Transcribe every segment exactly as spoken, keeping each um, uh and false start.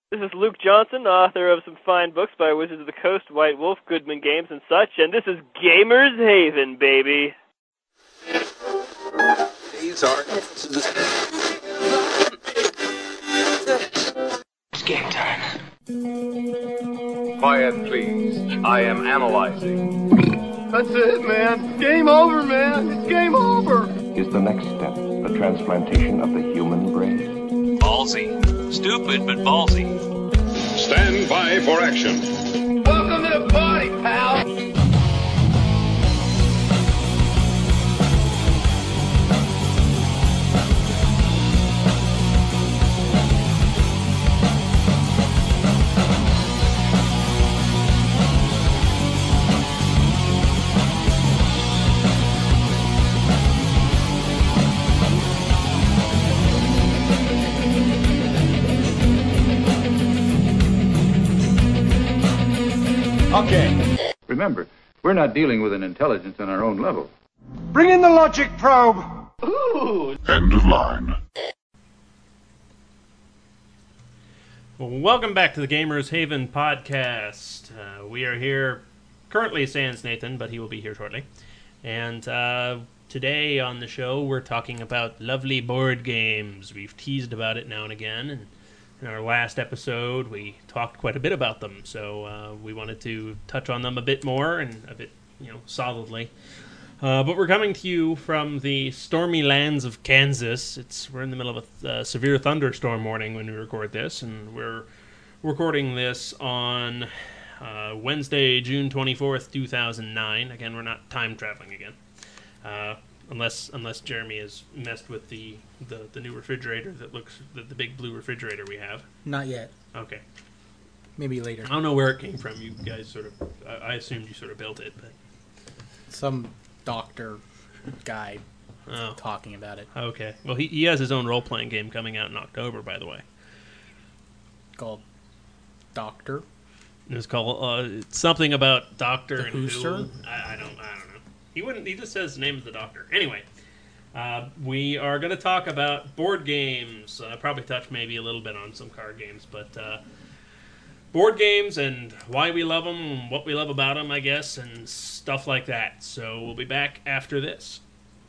This is Luke Johnson, author of some fine books by Wizards of the Coast, White Wolf, Goodman Games, and such, and this is Gamers Haven, baby. These are... It's game time. Quiet, please. I am analyzing. That's it, man. Game over, man. It's game over. Is the next step the transplantation of the human brain? Ballsy. Stupid, but ballsy. Stand by for action. Welcome to the party, pal. Okay. Remember, we're not dealing with an intelligence on our own level. Bring in the logic probe. Ooh. End of line. Well, welcome back to the Gamers Haven podcast. Uh, we are here, currently sans Nathan, but he will be here shortly. And uh, today on the show, we're talking about lovely board games. We've teased about it now and again, and in our last episode, we talked quite a bit about them, so uh, we wanted to touch on them a bit more and a bit, you know, solidly. Uh, but we're coming to you from the stormy lands of Kansas. It's we're in the middle of a uh, severe thunderstorm warning when we record this, and we're recording this on uh, Wednesday, June twenty-fourth, two thousand nine. Again, we're not time traveling again. Uh, Unless unless Jeremy has messed with the, the, the new refrigerator that looks the, the big blue refrigerator we have. Not yet. Okay. Maybe later. I don't know where it came from. You guys sort of I, I assumed you sort of built it, but some doctor guy oh. talking about it. Okay. Well, he he has his own role playing game coming out in October, by the way. Called Doctor. It's called uh, it's something about Doctor The and Whoster? Who. I, I don't I don't know. He wouldn't. He just says the name of the doctor. Anyway, uh, we are going to talk about board games. Uh, probably touch maybe a little bit on some card games, but uh, board games and why we love them, what we love about them, I guess, and stuff like that. So we'll be back after this.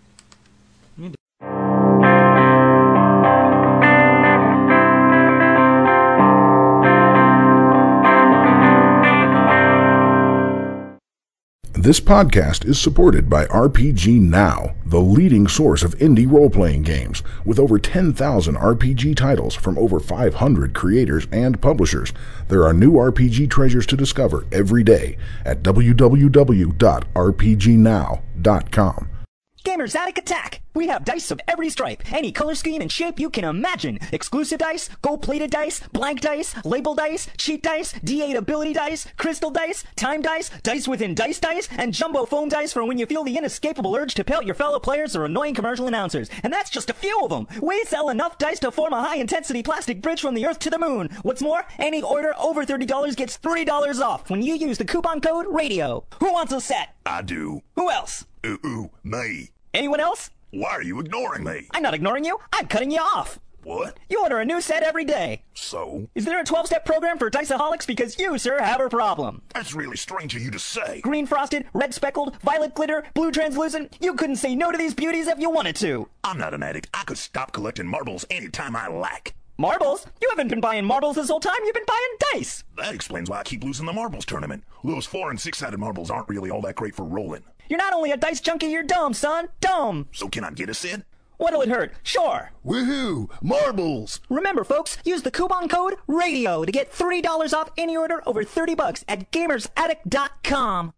This podcast is supported by R P G Now, the leading source of indie role-playing games, with over ten thousand R P G titles from over five hundred creators and publishers. There are new R P G treasures to discover every day at w w w dot r p g now dot com. Gamers Attic Attack! We have dice of every stripe, any color scheme and shape you can imagine. Exclusive dice, gold-plated dice, blank dice, label dice, cheat dice, D eight ability dice, crystal dice, time dice, dice within dice dice, and jumbo foam dice for when you feel the inescapable urge to pelt your fellow players or annoying commercial announcers. And that's just a few of them. We sell enough dice to form a high-intensity plastic bridge from the Earth to the Moon. What's more, any order over thirty dollars gets three dollars off when you use the coupon code RADIO. Who wants a set? I do. Who else? Ooh, ooh, me. Anyone else? Why are you ignoring me? I'm not ignoring you. I'm cutting you off. What? You order a new set every day. So? Is there a twelve-step program for Diceaholics? Because you, sir, have a problem. That's really strange of you to say. Green frosted, red speckled, violet glitter, blue translucent. You couldn't say no to these beauties if you wanted to. I'm not an addict. I could stop collecting marbles anytime I like. Marbles? You haven't been buying marbles this whole time. You've been buying dice. That explains why I keep losing the marbles tournament. Those four and six-sided marbles aren't really all that great for rolling. You're not only a dice junkie, you're dumb, son. Dumb. So can I get a set? What'll it hurt? Sure. Woohoo! Marbles! Remember, folks, use the coupon code RADIO to get three dollars off any order over thirty bucks at gamers attic dot com.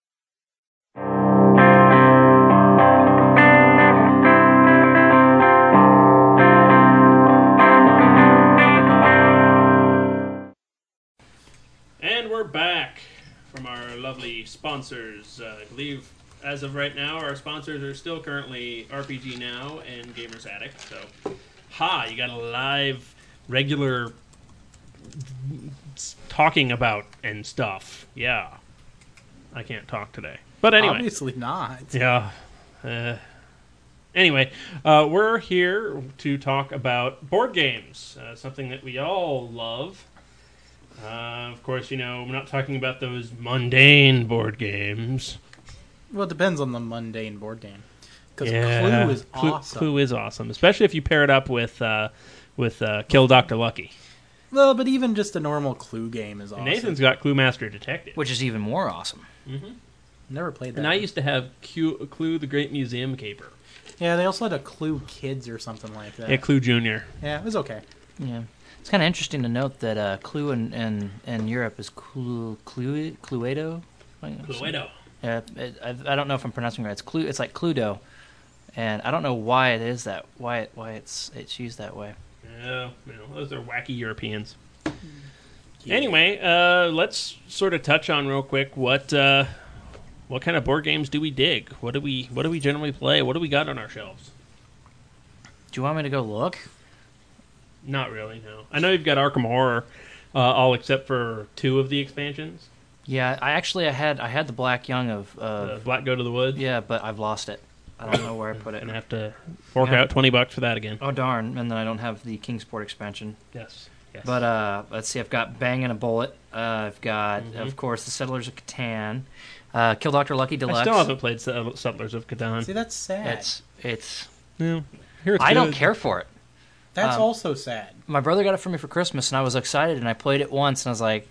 And we're back from our lovely sponsors. Uh, I believe, as of right now, our sponsors are still currently R P G Now and Gamers Attic. So, ha, you got a live, regular talking about and stuff. Yeah. I can't talk today. But anyway. Obviously not. Yeah. Uh, anyway, uh, we're here to talk about board games, uh, something that we all love. Uh, of course, you know, we're not talking about those mundane board games. Well, it depends on the mundane board game. Because Yeah. Clue is Clue, awesome. Clue is awesome, especially if you pair it up with uh, with uh, Kill Doctor Lucky. Well, but even just a normal Clue game is awesome. And Nathan's got Clue Master Detective. Which is even more awesome. Mm-hmm. Never played that. And I used to have Q, Clue the Great Museum Caper. Yeah, they also had a Clue Kids or something like that. Yeah, Clue Junior. Yeah, it was okay. Yeah. It's kind of interesting to note that uh, Clue in, in, in Europe is Clue, Clue, Cluedo? Cluedo. Yeah, it, I, I don't know if I'm pronouncing it right. It's Clue. It's like Cluedo, and I don't know why it is that why it why it's it's used that way. Yeah, you know, those are wacky Europeans. Yeah. Anyway, uh, let's sort of touch on real quick what uh, what kind of board games do we dig? What do we what do we generally play? What do we got on our shelves? Do you want me to go look? Not really, no. I know you've got Arkham Horror, uh, all except for two of the expansions. Yeah, I actually I had I had the Black Young of uh, uh, Black Go to the Woods. Yeah, but I've lost it. I don't know where I put it. And I have to fork yeah. out twenty bucks for that again. Oh darn! And then I don't have the Kingsport expansion. Yes. Yes. But uh, let's see. I've got Bang and a Bullet. Uh, I've got, mm-hmm. of course, the Settlers of Catan. Uh, Kill Doctor Lucky Deluxe. I still haven't played Settlers of Catan. See, that's sad. It's it's. Yeah. Here it's I good. don't care for it. That's um, also sad. My brother got it for me for Christmas, and I was excited, and I played it once, and I was like,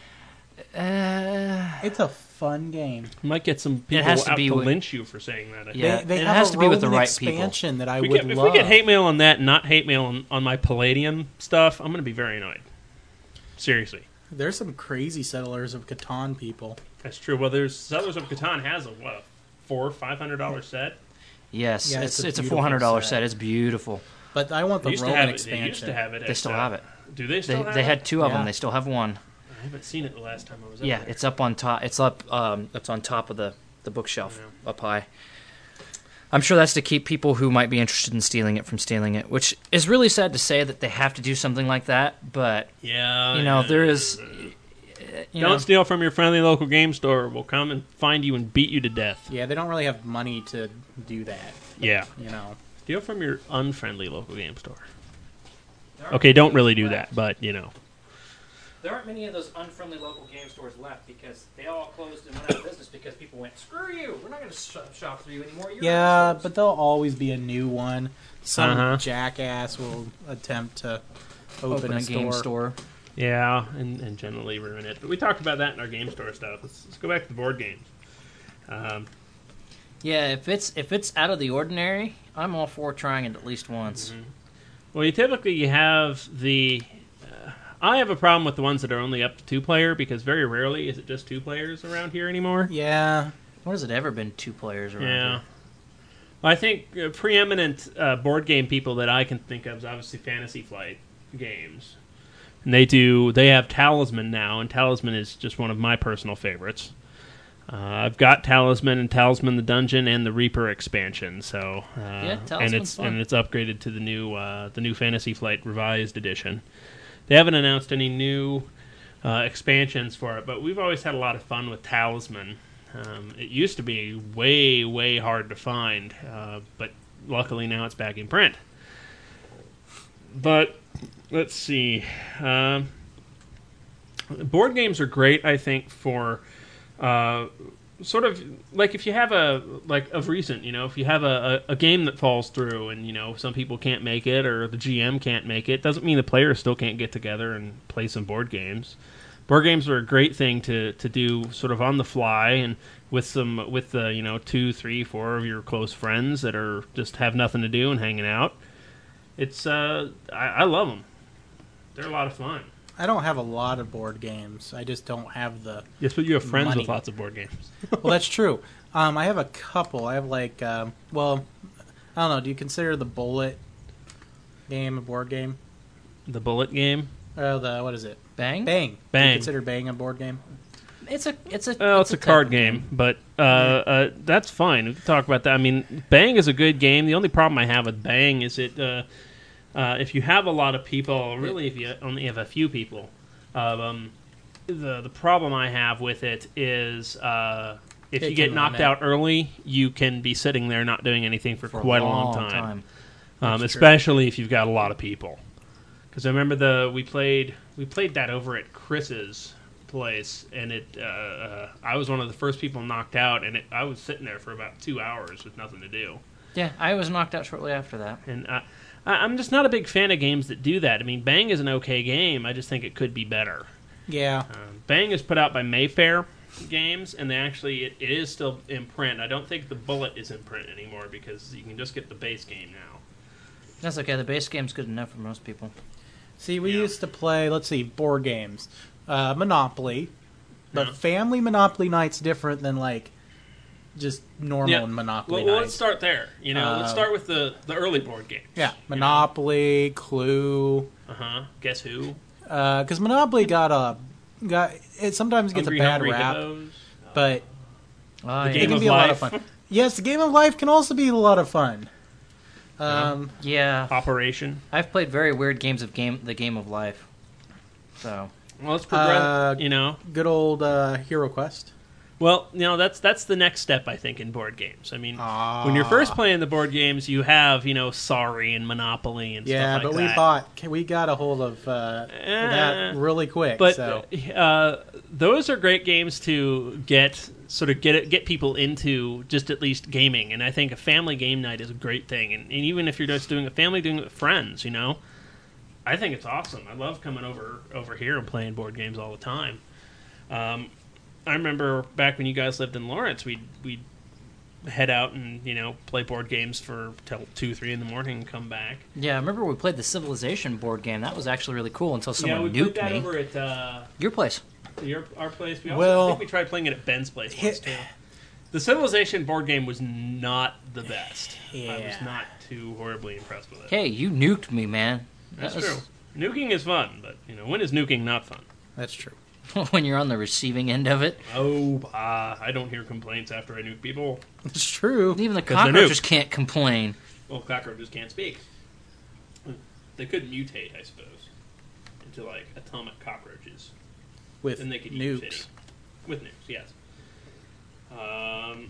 uh, "It's a fun game." You might get some people it has to out be to with, lynch you for saying that. I yeah, they, they it have has a to be with the Roman right expansion people. that I if we would get, If love. we get hate mail on that, and not hate mail on, on my Palladium stuff, I'm going to be very annoyed. Seriously. There's some crazy Settlers of Catan people. That's true. Well, there's Settlers of Catan has a what, a four five hundred dollar set. Yes, yeah, it's it's a, it's a four hundred dollar set. set. It's beautiful. But I want the they Roman it, expansion. They used to have it. They at, still uh, have it. Do they still they, have they it? had two of yeah. them. They still have one. I haven't seen it the last time I was up Yeah, there. it's up on top. It's up. Um, it's on top of the, the bookshelf yeah. up high. I'm sure that's to keep people who might be interested in stealing it from stealing it, which is really sad to say that they have to do something like that. But yeah, you know, yeah. there is. You Don't know, steal from your friendly local game store. We'll come and find you and beat you to death. Yeah, they don't really have money to do that. Yeah. You know. Steal from your unfriendly local game store. Okay, don't really do that, but, you know. There aren't many of those unfriendly local game stores left because they all closed and went out of business because people went, screw you, we're not going to sh- shop for you anymore. You're yeah, but there'll always be a new one. Some uh-huh. jackass will attempt to open, Open a, a, a store. game store. Yeah, and, and generally ruin it. But we talked about that in our game store stuff. Let's, let's go back to the board games. Um, yeah, if it's if it's out of the ordinary, I'm all for trying it at least once. Mm-hmm. Well, you typically you have the... Uh, I have a problem with the ones that are only up to two-player because very rarely is it just two players around here anymore. Yeah. When has it ever been two players around Yeah. here? Well, I think uh, preeminent uh, board game people that I can think of is obviously Fantasy Flight games. And they do. They have Talisman now, and Talisman is just one of my personal favorites. Uh, I've got Talisman and Talisman the Dungeon and the Reaper expansion. So uh, yeah, Talisman's and it's fun. and it's upgraded to the new uh, the new Fantasy Flight revised edition. They haven't announced any new uh, expansions for it, but we've always had a lot of fun with Talisman. Um, it used to be way way hard to find, uh, but luckily now it's back in print. But let's see. Um, board games are great, I think, for uh, sort of like if you have a like of recent, you know, if you have a, a, a game that falls through, and you know some people can't make it or the G M can't make it, doesn't mean the players still can't get together and play some board games. Board games are a great thing to, to do sort of on the fly and with some with the you know two, three, four of your close friends that are just have nothing to do and hanging out. It's uh, I, I love them. They're a lot of fun. I don't have a lot of board games. I just don't have the Yes, but you have friends money. with lots of board games. Well, that's true. Um, I have a couple. I have like, um, well, I don't know. Do you consider the Bullet game a board game? The Bullet game? Uh, the what is it? Bang? Bang. Do Bang. you consider Bang a board game? It's a it's a Well, it's, it's a, card type of game, but uh, uh, that's fine. We can talk about that. I mean, Bang is a good game. The only problem I have with Bang is it uh, uh, if you have a lot of people, really, if you only have a few people, um, the the problem I have with it is uh, if It you get can knocked limit. out early, you can be sitting there not doing anything for, For a quite a long long time. time. Um, That's true. especially if you've got a lot of people. Because I remember the we played we played that over at Chris's place, and it uh, uh, I was one of the first people knocked out, and it, I was sitting there for about two hours with nothing to do. Yeah, I was knocked out shortly after that. And uh, I, I'm just not a big fan of games that do that. I mean, Bang is an okay game. I just think it could be better. Yeah. Uh, Bang is put out by Mayfair Games, and they actually it, it is still in print. I don't think the Bullet is in print anymore because you can just get the base game now. That's okay. The base game's good enough for most people. See, we yeah. used to play, let's see, board games. Uh, Monopoly. But yeah. family Monopoly night's different than, like, just normal yeah. Monopoly well, night. Well, let's start there. You know, uh, let's start with the, the early board games. Yeah, Monopoly, know? Clue. Uh-huh. Guess Who? Because uh, Monopoly got a... got it sometimes gets Hungry, a bad Hungry rap. Hippos. But oh, the yeah. it can of be life. a lot of fun. Yes, the Game of Life can also be a lot of fun. Um, yeah. Operation. I've played very weird games of game the Game of Life. So... Well, let's progress, uh, you know. Good old uh, Hero Quest. Well, you know, that's that's the next step, I think, in board games. I mean, ah. when you're first playing the board games, you have, you know, Sorry and Monopoly and yeah, stuff like that. Yeah, but we bought, we got a hold of uh, uh, that really quick. But so. uh, those are great games to get, sort of get it, get people into just at least gaming. And I think a family game night is a great thing. And, and even if you're just doing a family, doing it with friends, you know. I think it's awesome. I love coming over over here and playing board games all the time. Um, I remember back when you guys lived in Lawrence, we'd we'd head out and you know play board games for till two, three in the morning and come back. Yeah, I remember we played the Civilization board game. That was actually really cool until someone yeah, we nuked played that me. over at uh, your place. Your our place. We also, well, I think we tried playing it at Ben's place once too. The Civilization board game was not the best. Yeah. I was not too horribly impressed with it. Hey, you nuked me, man. That's that was... true. Nuking is fun, but you know when is nuking not fun? That's true. When you're on the receiving end of it. Oh, uh, I don't hear complaints after I nuke people. It's true. Even the cockroaches can't complain. Well, cockroaches can't speak. They could mutate, I suppose, into like atomic cockroaches. With then they could nukes. Eat shitty. With nukes, yes. Um,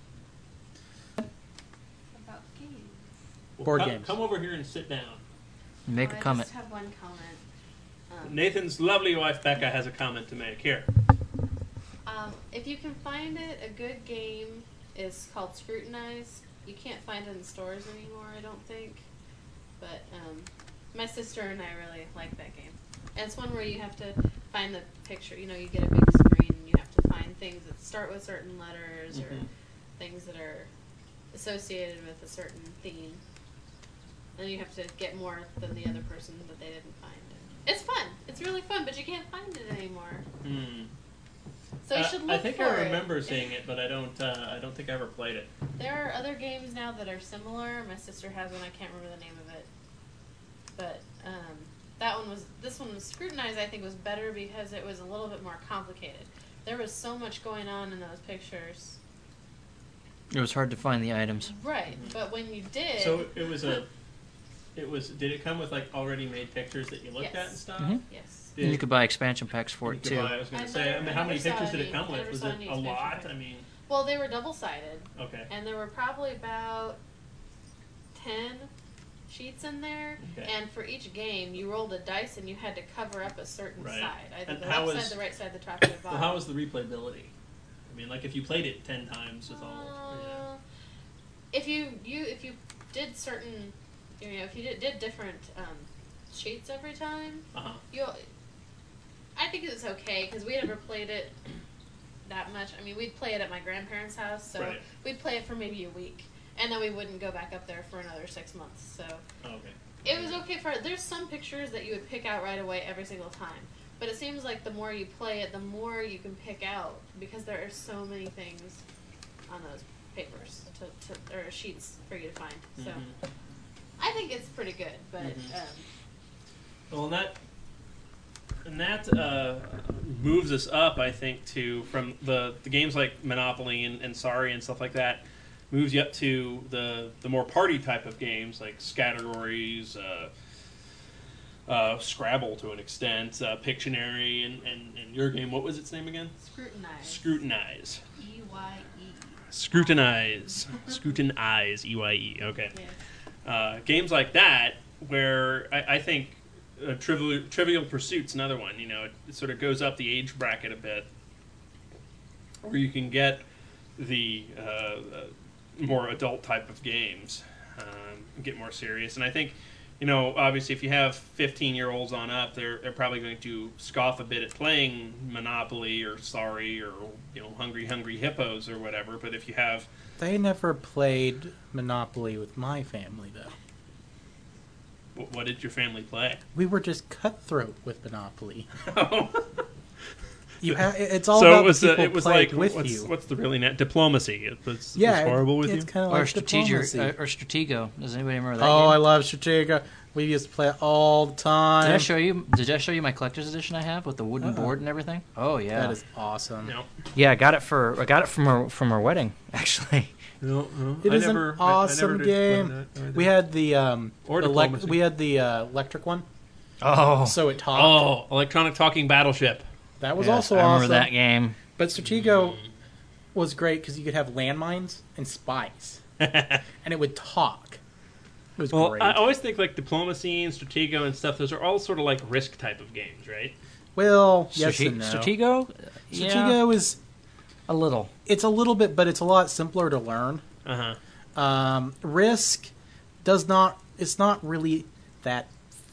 About games. well, Board come, games. Come over here and sit down. Make oh, a I comment. just have one comment. Um, Nathan's lovely wife Becca has a comment to make. Here. Um, if you can find it, a good game is called Scrutinize. You can't find it in stores anymore, I don't think. But um, my sister and I really like that game. And it's one where you have to find the picture. You know, you get a big screen and you have to find things that start with certain letters mm-hmm. or things that are associated with a certain theme. And you have to get more than the other person that they didn't find. It's fun. It's really fun, but you can't find it anymore. Hmm. So you uh, should look I think for I remember it. seeing it, but I don't. Uh, I don't think I ever played it. There are other games now that are similar. My sister has one. I can't remember the name of it, but um, that one was. This one was Scrutinized. I think was better because it was a little bit more complicated. There was so much going on in those pictures. It was hard to find the items. Right, but when you did, So it was a. It was. Did it come with like already made pictures that you looked Yes. at and stuff? Mm-hmm. yes. Did, And you could buy expansion packs for you it could too. buy- I was going I to say. never- I mean, I how many never saw pictures did it any- come I with? never Was saw it any a expansion lot? packs. I mean, Well, they were double-sided, okay. and there were probably about ten sheets in there. Okay. And for each game, you rolled a dice, and you had to cover up a certain Right. side, either And the how left was- side, the right side, the top, or the bottom. Well, how was the replayability? I mean, like if you played it ten times with all. Uh, if you you if you did certain, you know, if you did, did different um, sheets every time, Uh huh. you. I think it's okay because we never played it that much. I mean, we'd play it at my grandparents' house, so Right. we'd play it for maybe a week, and then we wouldn't go back up there for another six months. So Okay. it was okay for. There's some pictures that you would pick out right away every single time, but it seems like the more you play it, the more you can pick out because there are so many things on those papers to, to or sheets for you to find. So Mhm. I think it's pretty good, but. Mhm. Um, Well, and that and that uh, moves us up, I think, to from the, the games like Monopoly and, and Sorry and stuff like that, moves you up to the the more party type of games like Scattergories, uh, uh, Scrabble to an extent, uh, Pictionary, and, and, and your game. What was its name again? Scrutinize. Scrutinize. E Y E. Scrutinize. Scrutinize. E Y E. Okay. Yeah. Uh, games like that, where I, I think uh, Trivial, Trivial Pursuit's another one. You know, it, it sort of goes up the age bracket a bit, where you can get the uh, uh, more adult type of games, um, get more serious. And I think, you know, obviously if you have fifteen-year-olds on up, they're they're probably going to scoff a bit at playing Monopoly or Sorry or, you know, Hungry Hungry Hippos or whatever. But if you have... They never played Monopoly with my family, though. What, what did your family play? We were just cutthroat with Monopoly. Oh. You ha- it's all so about it was, the people uh, it was playing like, with what's, you. What's the really net diplomacy? It was, Yeah, it was horrible with it's you? kind of Or like Stratego, diplomacy. uh, or Stratego. Does anybody remember that Oh, game? I love Stratego. We used to play it all the time. Did I show you? Did I show you my collector's edition I have with the wooden Uh-uh. board and everything? Oh yeah, That is awesome. No. Yeah, I got it for I got it from her from her wedding actually. No, no. It I is never, an I- I awesome never did play game. that either. We had the um, Or elec- diplomacy. we had the uh, electric one. Oh, So it talked. Oh, electronic talking battleship. That was yes, also I remember awesome. that game. But Stratego was great because you could have landmines and spies, and it would talk. It was Well, great. I always think like diplomacy and Stratego and stuff, those are all sort of like Risk type of games, right? well, yes Strate- and no. Stratego, yeah, Stratego is a little. it's a little bit, but it's a lot simpler to learn. Uh-huh. Um, Risk does not. It's not really that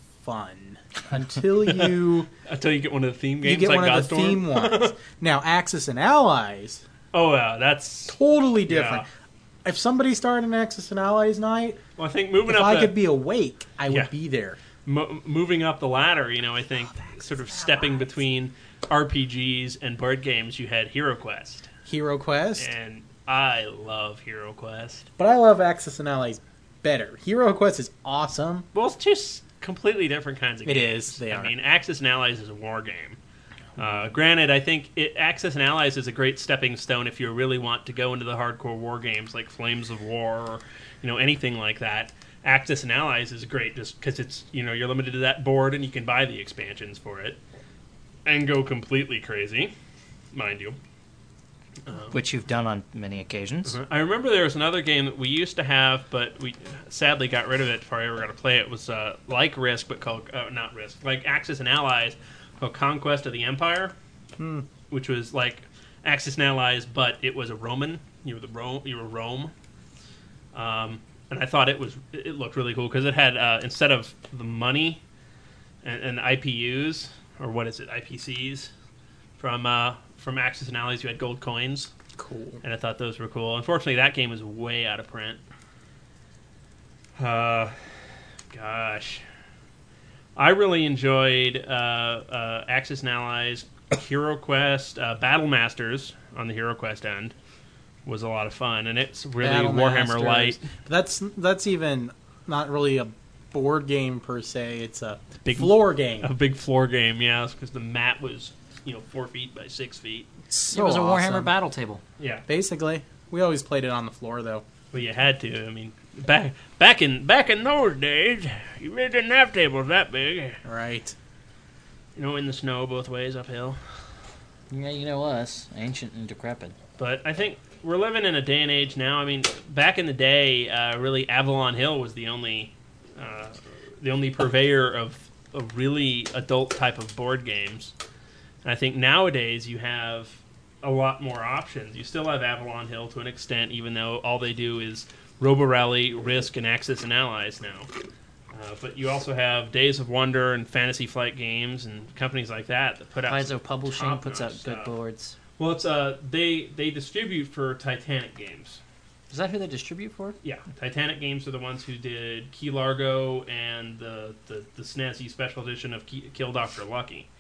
fun until you Until you get one of the theme you games get like one of the Godstorm. theme ones. Now, Axis and Allies, Oh, yeah, that's... totally different. Yeah. If somebody started an Axis and Allies night, Well, I think moving if up I the, could be awake, I would Yeah. be there. mo- moving up the ladder, you know, I think sort of stepping between R P Gs and board games, you had Hero Quest. Hero Quest. And I love Hero Quest. But I love Axis and Allies better. Hero Quest is awesome. Well, it's just completely different kinds of It games. is, they I are. mean, Axis and Allies is a war game. Uh, granted, I think it, Axis and Allies is a great stepping stone if you really want to go into the hardcore war games like Flames of War or, you know, anything like that. Axis and Allies is great just because it's, you know, you're limited to that board and you can buy the expansions for it and go completely crazy, mind you. Um, Which you've done on many occasions. Uh-huh. I remember there was another game that we used to have, but we sadly got rid of it before I ever got to play it. It was uh, like Risk, but called, uh, not Risk, like Axis and Allies, called Conquest of the Empire, Hmm. which was like Axis and Allies, but it was a Roman. You were the Rome. You were Rome. Um, and I thought it was it looked really cool because it had uh, instead of the money and, and I P Us or what is it I P Cs from uh, from Axis and Allies, you had gold coins. Cool. And I thought those were cool. Unfortunately, that game was way out of print. Uh, gosh. I really enjoyed uh, uh, Axis and Allies, Hero Quest, uh, Battle Masters on the Hero Quest end was a lot of fun, and it's really Battle Warhammer Masters. Light. But that's that's even not really a board game per se. It's a Big floor game. A big floor game, yeah, because the mat was, you know, four feet by six feet. So it was a awesome. Warhammer battle table. Yeah, Basically, we always played it on the floor though. well, you had to. I mean, back back in back in those days, you really didn't have tables that big. Right. You know, in the snow both ways uphill. Yeah, you know us, ancient and decrepit. But I think we're living in a day and age now. I mean, back in the day, uh, really Avalon Hill was the only uh, the only purveyor of, of really adult type of board games. And I think nowadays you have a lot more options. You still have Avalon Hill to an extent, even though all they do is Robo Rally, Risk, and Axis and Allies now. Uh, but you also have Days of Wonder and Fantasy Flight Games and companies like that that put out Paizo some Publishing puts out top-notch good stuff. boards. Well, it's uh they they distribute for Titanic Games. Is that who they distribute for? Yeah, Titanic Games are the ones who did Key Largo and the the, the snazzy special edition of Key, Kill Doctor Lucky,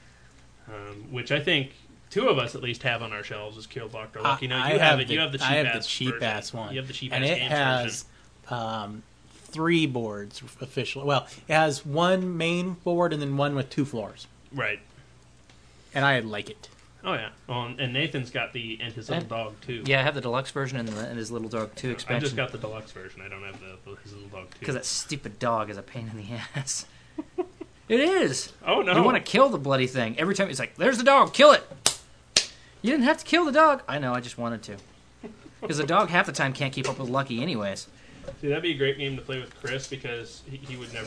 um, which I think two of us at least have on our shelves is Kill Doctor Lucky. Now I you have, it. the, You have the cheap I have ass the cheap version. ass one. You have the cheap and ass it games has um, three boards officially. Well, it has one main board and then one with two floors. version. Right. And I like it. Oh yeah. Well, and Nathan's got the and his little And- dog too. Yeah, I have the deluxe version and, the, and his little dog two I expansion. just got the deluxe version. I don't have the, the his little dog too. Because that stupid dog is a pain in the ass. It is. Oh no. You want to kill the bloody thing every time. It's like, there's the dog, kill it. You didn't have to kill the dog. I know, I just wanted to. Because the dog half the time can't keep up with Lucky anyways. See, that'd be a great game to play with Chris because he, he would never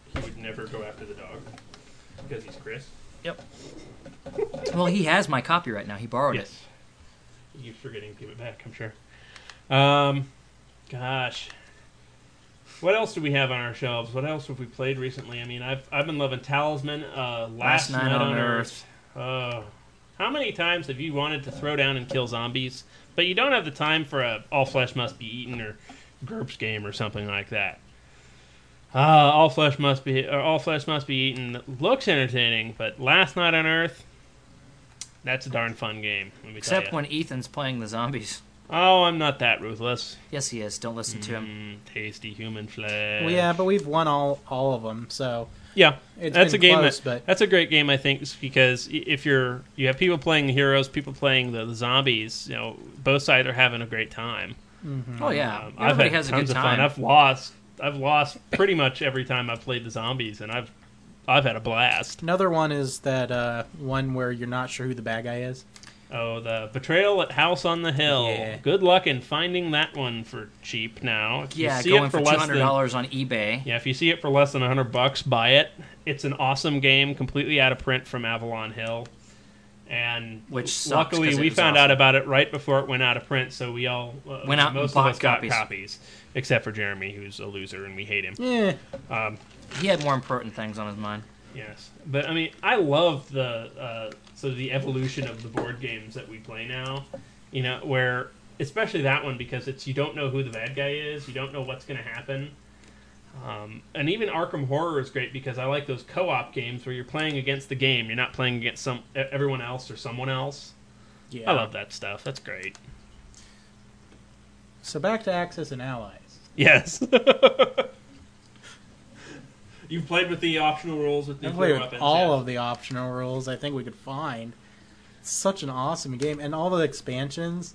he would never go after the dog because he's Chris. Yep. Well, he has my copy right now. He borrowed yes. it. He keeps forgetting to give it back, I'm sure. Um, gosh. What else do we have on our shelves? What else have we played recently? I mean, I've I've been loving Talisman, uh, Last, Last Night, Night on, on Earth. Earth. Uh, how many times have you wanted to throw down and kill zombies, but you don't have the time for a All Flesh Must Be Eaten or GURPS game or something like that? Uh, all flesh must be or All Flesh Must Be Eaten looks entertaining, but Last Night on Earth, that's a darn fun game. Let me Except tell you. when Ethan's playing the zombies. Oh, I'm not that ruthless. Yes, he is. Don't listen mm, to him. Tasty human flesh. Well, yeah, but we've won all all of them, so yeah, it's that's been a game. Close, that, but... That's a great game, I think, because if you're you have people playing the heroes, people playing the, the zombies. You know, both sides are having a great time. Mm-hmm. Oh yeah, um, I've had has tons a good of time. fun. I've lost. I've lost pretty much every time I've played the zombies, and I've I've had a blast. Another one is that uh, one where you're not sure who the bad guy is. Oh, the Betrayal at House on the Hill. Yeah. Good luck in finding that one for cheap now. If yeah, you see going it for, for less two hundred dollars on eBay. Yeah, if you see it for less than one hundred bucks, buy it. It's an awesome game, completely out of print from Avalon Hill. And Which sucks, luckily, 'cause it we was found awesome. out about it right before it went out of print, so we all uh, Went out most and of bought us got copies. copies, except for Jeremy, who's a loser, and we hate him. Yeah. Um, he had more important things on his mind. Yes, but I mean, I love the uh, so the evolution of the board games that we play now. You know, where especially that one because it's you don't know who the bad guy is, you don't know what's going to happen. Um, and even Arkham Horror is great because I like those co-op games where you're playing against the game, you're not playing against some everyone else or someone else. Yeah, I love that stuff. That's great. So back to Axis and Allies. Yes. You've played with the optional rules with I've nuclear played with weapons. all yes. of the optional rules I think we could find. It's such an awesome game, and all the expansions.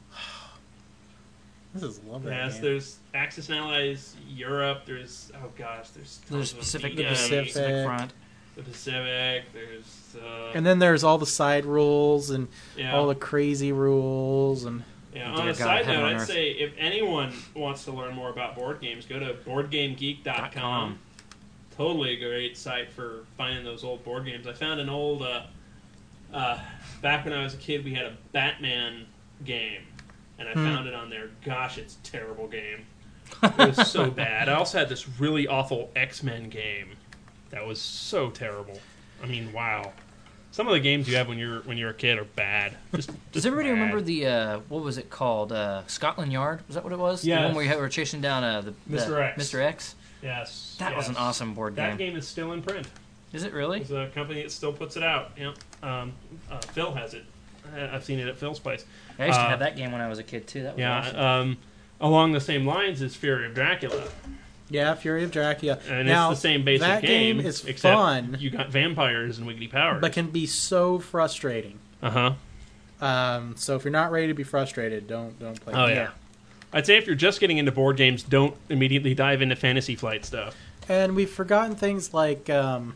This is lovely. Yes, game. there's Axis and Allies Europe. There's oh gosh, there's There's tons of them. Pacific, the uh, Pacific. Pacific Front. The Pacific. There's uh, And then there's all the side rules and Yeah. all the crazy rules and. yeah. Dear On a God, side heaven note, on I'd earth. say if anyone wants to learn more about board games, go to board game geek dot com. Totally a great site for finding those old board games. I found an old. Uh, uh, back when I was a kid, we had a Batman game. And I Hmm. found it on there. Gosh, it's a terrible game. It was so bad. I also had this really awful X-Men game that was so terrible. I mean, wow. Some of the games you have when you're when you're a kid are bad. Just, Does just everybody bad. remember the uh, what was it called? Uh, Scotland Yard? Was that what it was? Yes. The one where you were chasing down uh, the, the Mister X. Mister X. Yes. That was yes. an awesome board That game. game is still in print. Is it really? There's a company that still puts it out. Yeah. Um, uh, Phil has it. Uh, I've seen it at Phil's place. I used to Uh, have that game when I was a kid too. That was Yeah. awesome. Um, along the same lines as Fury of Dracula. Yeah, Fury of Dracula. And now, it's the same basic that game, game is except fun, you got vampires and wiggly powers. but can be so frustrating. Uh huh. Um, so if you're not ready to be frustrated, don't don't play. Oh it. yeah. I'd say if you're just getting into board games, don't immediately dive into Fantasy Flight stuff. And we've forgotten things like um,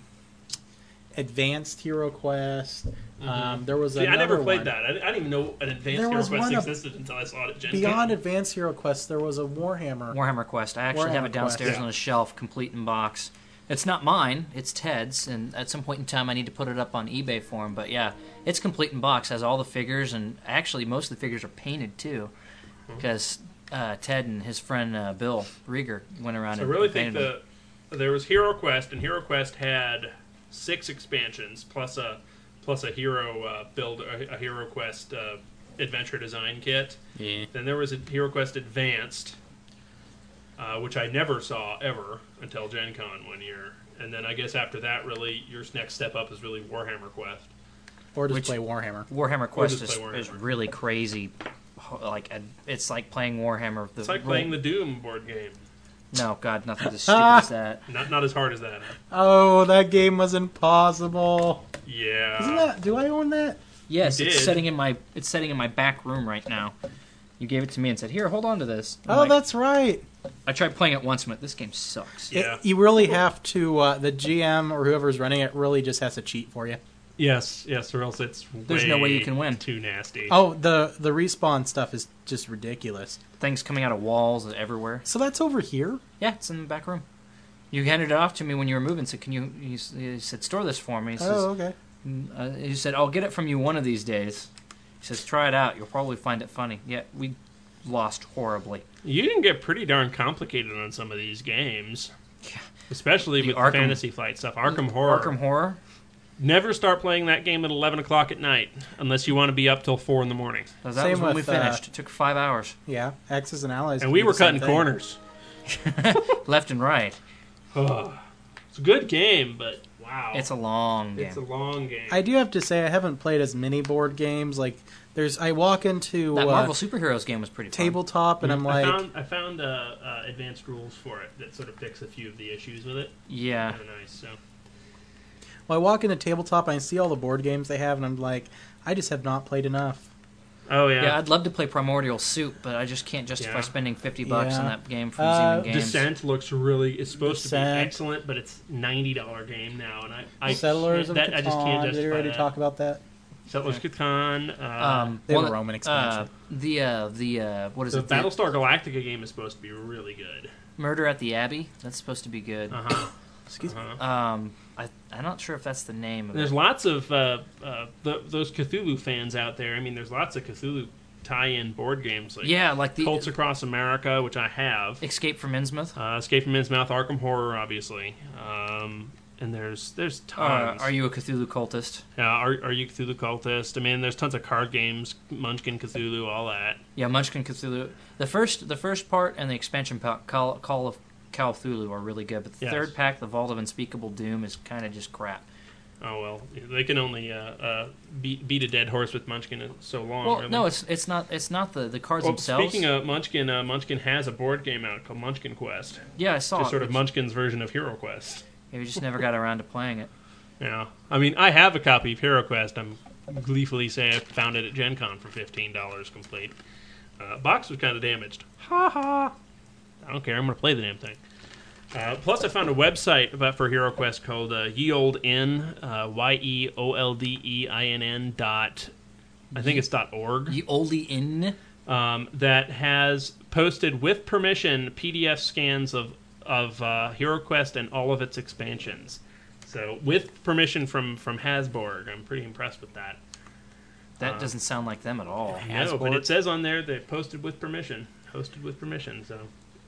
Advanced Hero Quest. Mm-hmm. Um, there was See, I another never played one. that. I, I didn't even know an Advanced There Hero was Quest one of- existed until I saw it at Gen Beyond con. Advanced Hero Quest, there was a Warhammer. Warhammer Quest. I actually have Warhammer it downstairs Quest. on a shelf, complete in box. It's not mine. It's Ted's, and at some point in time, I need to put it up on eBay for him. But yeah, it's complete in box. Has all the figures, and actually, most of the figures are painted too, because uh, Ted and his friend uh, Bill Rieger went around So I and really painted think them. the there was Hero Quest, and Hero Quest had six expansions plus a plus a hero uh, build a, a Hero Quest uh, adventure design kit. Yeah. Then there was a Hero Quest Advanced, uh, which I never saw ever until Gen Con one year. And then I guess after that, really, your next step up is really Warhammer Quest. Or just Which- play Warhammer. Warhammer Quest just is, play Warhammer. is really crazy. Like a, it's like playing Warhammer. The It's like playing the Doom board game. No, God, nothing as stupid as that. Not not as hard as that. Huh? Oh, that game was impossible. Yeah. Isn't that? Do I own that? Yes, You it's did. sitting in my it's sitting in my back room right now. You gave it to me and said, "Here, hold on to this." I'm Oh, like- that's right. I tried playing it once and went, "This game sucks." Yeah. It, you really have to. Uh, the G M or whoever's running it really just has to cheat for you. Yes, yes, or else it's There's no way you can win. Too nasty. Oh, the the respawn stuff is just ridiculous. Things coming out of walls everywhere. So that's over here. Yeah, it's in the back room. You handed it off to me when you were moving. So can you? He, he said, "Store this for me." He says, oh, okay. Uh, he said, "I'll get it from you one of these days." He says, "Try it out. You'll probably find it funny." Yeah, we lost horribly. You can get pretty darn complicated on some of these games, yeah. especially the with Arkham, the Fantasy Flight stuff. Arkham Horror. Arkham Horror. Never start playing that game at eleven o'clock at night unless you want to be up till four in the morning. So that Same was when with, we finished. Uh, it took five hours. Yeah, Axis and Allies. And we were cutting corners. Left and right. Oh, it's a good game, but wow. It's a long game. It's a long game. I do have to say I haven't played as many board games. Like, there's, I walk into... That Marvel uh, Superheroes game was pretty fun. Tabletop, and I'm like... I found, I found uh, uh, advanced rules for it that sort of fix a few of the issues with it. Yeah. Kind of nice, so... Well, I walk into Tabletop and I see all the board games they have, and I'm like, I just have not played enough. Oh, yeah. Yeah, I'd love to play Primordial Soup, but I just can't justify yeah. spending fifty bucks yeah. on that game from uh, Zeman Games. Descent looks really... It's supposed Descent. to be excellent, but it's a ninety dollars game now, and I... I Settlers of that, Catan. I just can't justify Did you already that. talk about that? Settlers of Catan. Uh, Um, they have well, a Roman expansion. Uh, the, uh, the, uh, what is the it? The Battlestar Galactica game is supposed to be really good. Murder at the Abbey? That's supposed to be good. Uh-huh. Excuse uh-huh. me. Um, I, I'm not sure if that's the name of There's it. lots of uh, uh, th- those Cthulhu fans out there. I mean, there's lots of Cthulhu tie-in board games. Like yeah, like the... Cults Across America, which I have. Escape from Innsmouth? Uh, Escape from Innsmouth, Arkham Horror, obviously. Um, and there's there's tons. Uh, are you a Cthulhu cultist? Yeah, are, are you Cthulhu cultist? I mean, there's tons of card games, Munchkin Cthulhu, all that. Yeah, Munchkin Cthulhu. The first the first part and the expansion pack, Call, Call of Cthulhu, are really good, but the yes. third pack, The Vault of Unspeakable Doom, is kind of just crap. Oh, well, they can only uh, uh, beat, beat a dead horse with Munchkin so long. Well, really. no, it's it's not it's not the, the cards well, themselves. Speaking of Munchkin, uh, Munchkin has a board game out called Munchkin Quest. Yeah, I saw Just it. sort of Munchkin's version of Hero Quest. Yeah, we just never got around to playing it. Yeah. I mean, I have a copy of Hero Quest. I'm gleefully say I found it at Gen Con for fifteen dollars complete. Uh, box was kind of damaged. Ha ha. I don't care. I'm going to play the damn thing. Uh, plus, I found a website about for Hero Quest called uh, Ye Olde Inn, uh, Y E O L D E I N N dot, I think it's dot org. Ye Olde Inn? Um, that has posted with permission P D F scans of of uh, Hero Quest and all of its expansions. So, with permission from, from Hasborg, I'm pretty impressed with that. That uh, doesn't sound like them at all. No, but it says on there they posted with permission. Hosted with permission, so.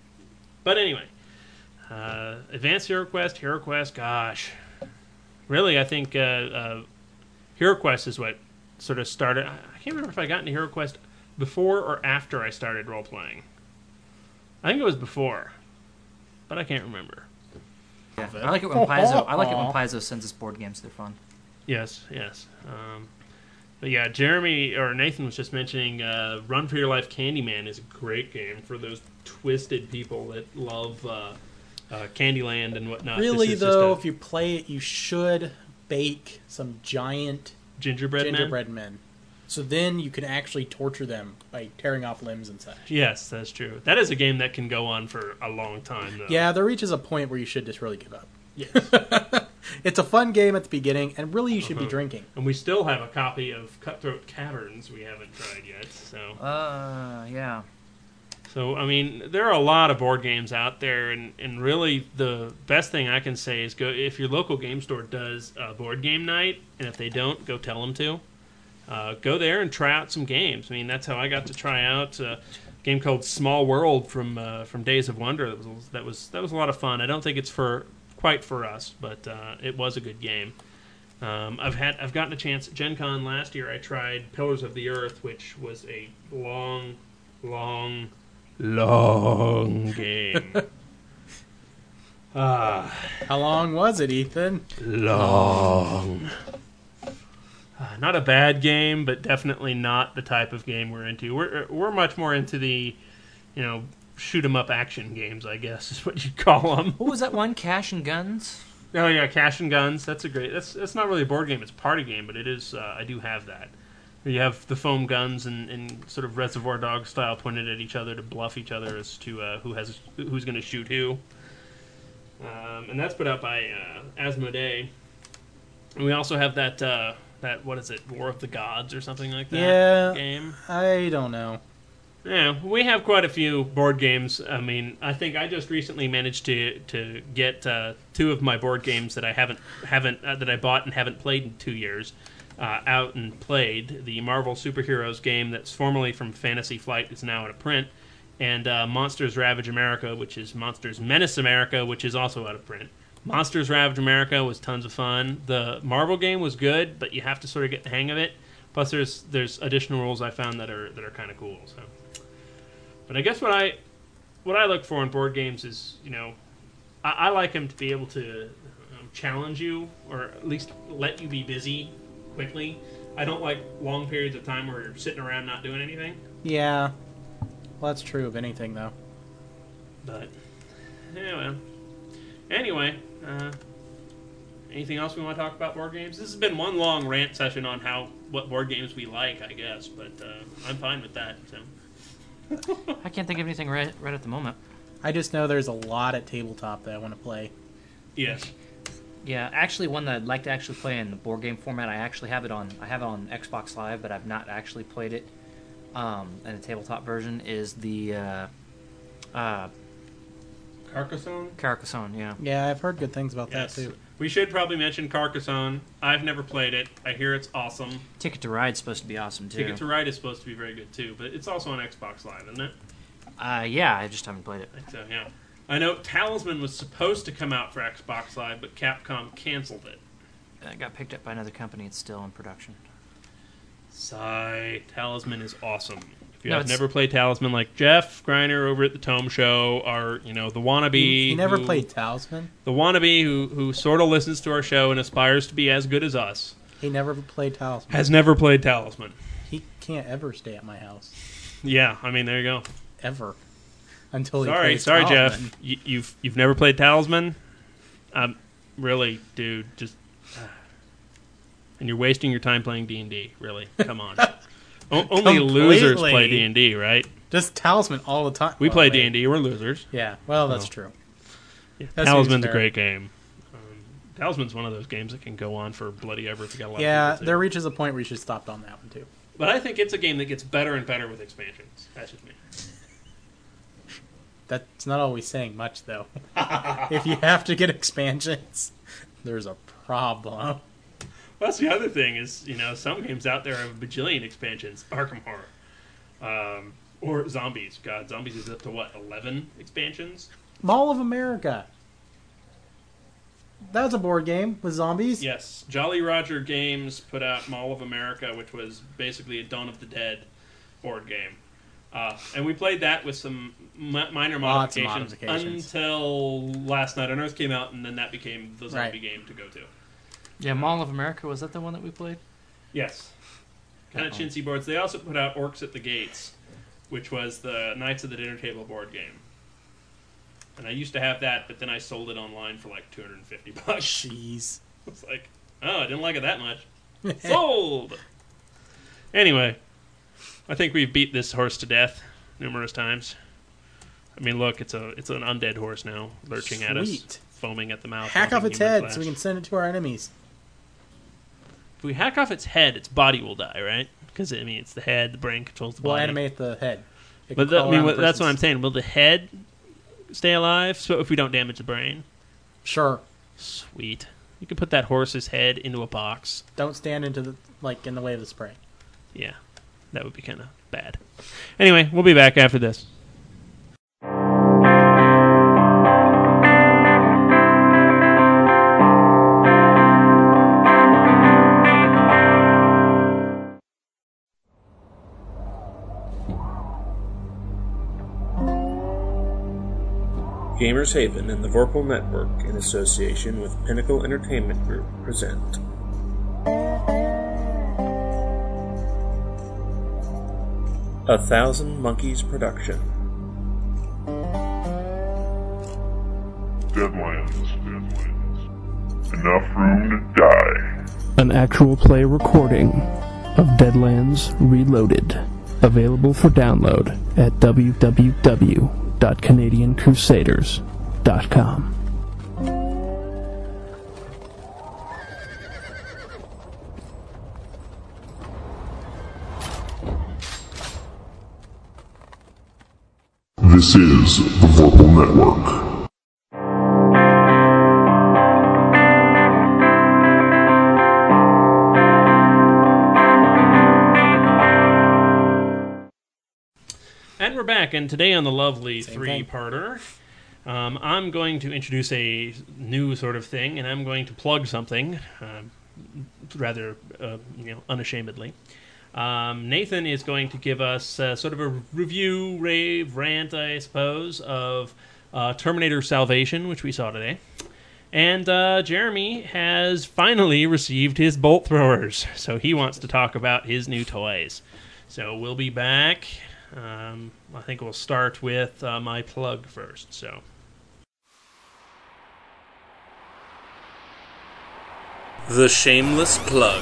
But anyway. Uh, Advanced Hero Quest, Hero Quest, gosh. Really, I think uh, uh, Hero Quest is what sort of started. I can't remember if I got into Hero Quest before or after I started role-playing. I think it was before, but I can't remember. Yeah, I like it when Paizo. I like it when Paizo sends us board games. They're fun. Yes, yes. Um, but yeah, Jeremy or Nathan was just mentioning uh, Run for Your Life Candyman is a great game for those twisted people that love uh, uh, Candyland and whatnot. Really, this is though, just a if you play it, you should bake some giant gingerbread, gingerbread men? men. So then you can actually torture them by tearing off limbs and such. Yes, that's true. That is a game that can go on for a long time, though. Yeah, there reaches a point where you should just really give up. Yes. It's a fun game at the beginning, and really you should uh-huh. be drinking. And we still have a copy of Cutthroat Caverns we haven't tried yet. So. Uh, yeah. So, I mean, there are a lot of board games out there, and, and really the best thing I can say is go if your local game store does a board game night, and if they don't, go tell them to. Uh, go there and try out some games. I mean, that's how I got to try out a game called Small World from uh, from Days of Wonder. That was that was that was a lot of fun. I don't think it's for quite for us, but uh, it was a good game. Um, I've had I've gotten a chance at Gen Con last year. I tried Pillars of the Earth, which was a long, long, long game. Ah, how long was it, Ethan? Long. Uh, not a bad game, but definitely not the type of game we're into. We're we're much more into the, you know, shoot 'em up action games, I guess is what you'd call them. What was that one? Cash and Guns? Oh yeah, Cash and Guns. That's a great. That's that's not really a board game. It's a party game, but it is. Uh, I do have that. You have the foam guns and, and sort of Reservoir Dogs style pointed at each other to bluff each other as to uh, who has who's going to shoot who. Um, and that's put out by uh, Asmodee. And we also have that. Uh, That what is it? War of the Gods or something like that? Yeah, game. I don't know. Yeah, we have quite a few board games. I mean, I think I just recently managed to to get uh, two of my board games that I haven't haven't uh, that I bought and haven't played in two years uh, out and played. The Marvel Superheroes game that's formerly from Fantasy Flight is now out of print, and uh, Monsters Ravage America, which is Monsters Menace America, which is also out of print. Monsters Ravage America was tons of fun. The Marvel game was good, but you have to sort of get the hang of it. Plus, there's there's additional rules I found that are that are kind of cool. So. But I guess what I what I look for in board games is, you know, I, I like them to be able to um, challenge you, or at least let you be busy quickly. I don't like long periods of time where you're sitting around not doing anything. Yeah. Well, that's true of anything, though. But, yeah, well. Anyway, uh, anything else we want to talk about board games? This has been one long rant session on how what board games we like, I guess, but uh, I'm fine with that, so... I can't think of anything right right at the moment. I just know there's a lot at tabletop that I want to play. Yes. Yeah, actually, one that I'd like to actually play in the board game format. I actually have it on. I have it on Xbox Live, but I've not actually played it. Um, and the tabletop version is the uh, uh, Carcassonne. Carcassonne, yeah. Yeah, I've heard good things about Yes. that too. We should probably mention Carcassonne. I've never played it. I hear it's awesome. Ticket to Ride's supposed to be awesome too. Ticket to Ride is supposed to be very good too, but it's also on Xbox Live, isn't it? Uh, yeah, I just haven't played it. I think so, yeah. I know Talisman was supposed to come out for Xbox Live, but Capcom canceled it. It got picked up by another company. It's still in production. Sigh. Talisman is awesome. If you No, have it's- never played Talisman, like Jeff Greiner over at the Tome Show, or you know the wannabe. He, he never who- played Talisman. The wannabe who who sort of listens to our show and aspires to be as good as us. He never played Talisman. Has never played Talisman. He can't ever stay at my house. Yeah, I mean there you go. Ever. Until he Sorry, plays sorry, Talisman. Jeff. You, you've you've never played Talisman. Um, really, dude, just. And you're wasting your time playing D and D. Really, come on. O- only losers play D and D, right? Just Talisman all the time. We Well, play wait. D and D. We're losers. Yeah, well, that's Oh. true. Yeah, That Talisman's seems a fair. great game. Um, Talisman's one of those games that can go on for bloody ever if you got a lot Yeah, of people to. there reaches a point where you should stop on that one too. But I think it's a game that gets better and better with expansions. That's just me. That's not always saying much, though. If you have to get expansions, there's a problem. That's the other thing is, you know, some games out there have a bajillion expansions. Arkham Horror. Um, or Zombies. God, Zombies is up to, what, eleven expansions? Mall of America. That was a board game with zombies. Yes. Jolly Roger Games put out Mall of America, which was basically a Dawn of the Dead board game. Uh, and we played that with some m- minor Lots of modifications, modifications. until Last Night on Earth came out, and then that became the zombie Right. game to go to. Yeah, Mall of America, was that the one that we played? Yes. Kind of Uh-oh. chintzy boards. They also put out Orcs at the Gates, which was the Knights of the Dinner Table board game. And I used to have that, but then I sold it online for like two hundred fifty bucks. Jeez. It's like, oh, I didn't like it that much. Sold! Anyway, I think we've beat this horse to death numerous times. I mean, look, it's a it's an undead horse now, lurching at us, Sweet. foaming at the mouth. Hack off wanting its human head flesh. so we can send it to our enemies. If we hack off its head, its body will die, right? Because, I mean, it's the head, the brain controls the We'll body. animate the head. It But can the, I crawl mean, around what, the that's what I'm person's- saying. Will the head stay alive so if we don't damage the brain? Sure. Sweet. You can put that horse's head into a box. Don't stand into the like in the way of the spray. Yeah, that would be kind of bad. Anyway, we'll be back after this. Gamers Haven and the Vorpal Network, in association with Pinnacle Entertainment Group, present A Thousand Monkeys production. Deadlands. Deadlands. Enough room to die. An actual play recording of Deadlands Reloaded. Available for download at w w w dot canadian crusaders dot com. This is the Vorpal Network. And we're back, and today on the lovely Same three-parter, um, I'm going to introduce a new sort of thing, and I'm going to plug something, uh, rather, uh, you know, unashamedly. Um, Nathan is going to give us uh, sort of a review, rave, rant, I suppose, of uh, Terminator Salvation, which we saw today. And uh, Jeremy has finally received his bolt throwers, so he wants to talk about his new toys. So we'll be back. Um, I think we'll start with uh, my plug first. So, the shameless plug.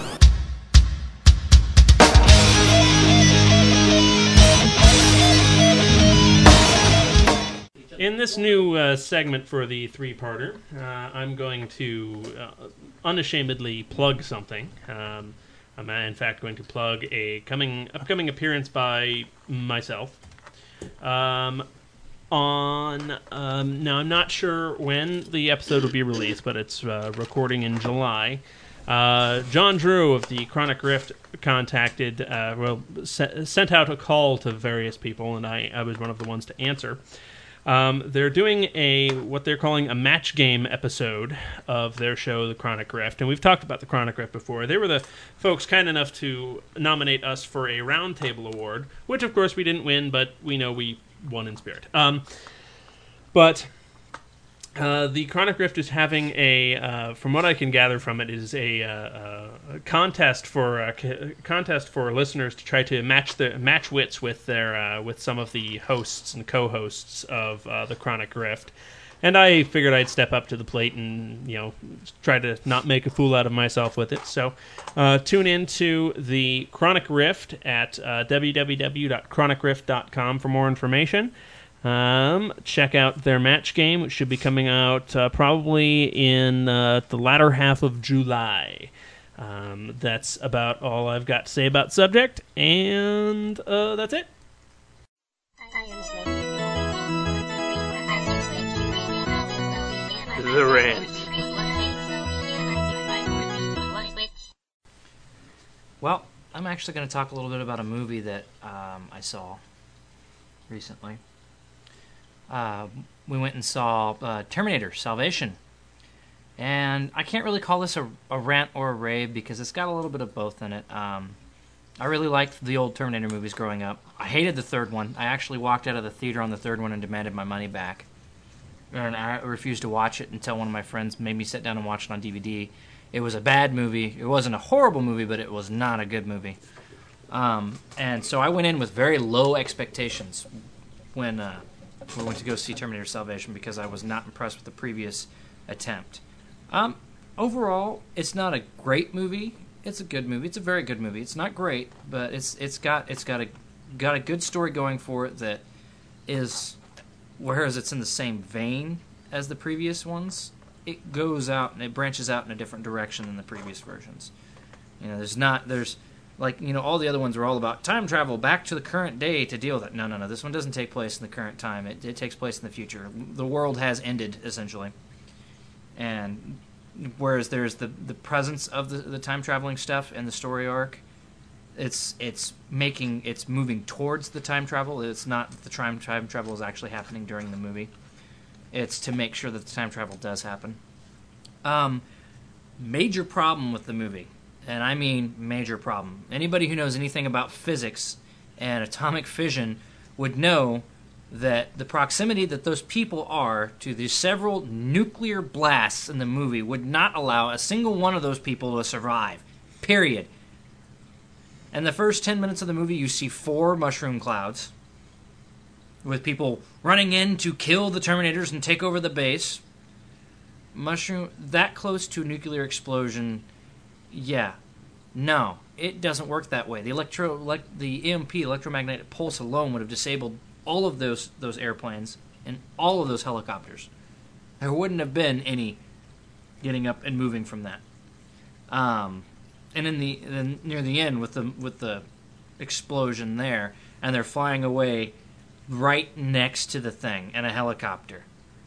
In this new uh, segment for the three-parter, uh, I'm going to uh, unashamedly plug something. Um, I'm, in fact, going to plug a coming upcoming appearance by myself. Um, on um, now, I'm not sure when the episode will be released, but it's uh, recording in July. Uh, John Drew of the Chronic Rift contacted, uh, well, se- sent out a call to various people, and I, I was one of the ones to answer. Um, they're doing a what they're calling a match game episode of their show, The Chronic Rift, and we've talked about The Chronic Rift before. They were the folks kind enough to nominate us for a Roundtable Award, which of course we didn't win, but we know we won in spirit. Um, but uh, The Chronic Rift is having a, uh, from what I can gather from it, is a, uh, a contest for a c- contest for listeners to try to match the match wits with their uh, with some of the hosts and co-hosts of uh, The Chronic Rift. And I figured I'd step up to the plate and, you know, try to not make a fool out of myself with it. So uh, tune in to The Chronic Rift at uh, w w w dot chronic rift dot com for more information. Um, check out their match game, which should be coming out uh, probably in uh, the latter half of July. Um, that's about all I've got to say about subject, and uh, that's it. The rant. Well, I'm actually going to talk a little bit about a movie that um, I saw recently. Uh, we went and saw uh, Terminator Salvation. And I can't really call this a, a rant or a rave because it's got a little bit of both in it. Um, I really liked the old Terminator movies growing up. I hated the third one. I actually walked out of the theater on the third one and demanded my money back. And I refused to watch it until one of my friends made me sit down and watch it on D V D. It was a bad movie. It wasn't a horrible movie, but it was not a good movie. Um, and so I went in with very low expectations when uh, we went to go see Terminator Salvation because I was not impressed with the previous attempt. Um, overall, it's not a great movie. It's a good movie. It's a very good movie. It's not great, but it's it's got it's got a got a good story going for it that is, whereas it's in the same vein as the previous ones, it goes out and it branches out in a different direction than the previous versions. You know, there's not there's like you know all the other ones are all about time travel back to the current day to deal with it. No, no, no. This one doesn't take place in the current time. It it takes place in the future. The world has ended essentially. And whereas there's the, the presence of the, the time traveling stuff and the story arc, it's it's making it's moving towards the time travel. It's not that the time time travel is actually happening during the movie. It's to make sure that the time travel does happen. Um, major problem with the movie, and I mean major problem. Anybody who knows anything about physics and atomic fission would know that the proximity that those people are to the several nuclear blasts in the movie would not allow a single one of those people to survive. Period. In the first ten minutes of the movie, you see four mushroom clouds with people running in to kill the Terminators and take over the base. Mushroom, that close to a nuclear explosion, yeah. No, it doesn't work that way. The electro, elect, the E M P, electromagnetic pulse alone would have disabled all of those those airplanes and all of those helicopters. There wouldn't have been any getting up and moving from that. Um, and in the then near the end with the with the explosion there, and they're flying away right next to the thing and a helicopter.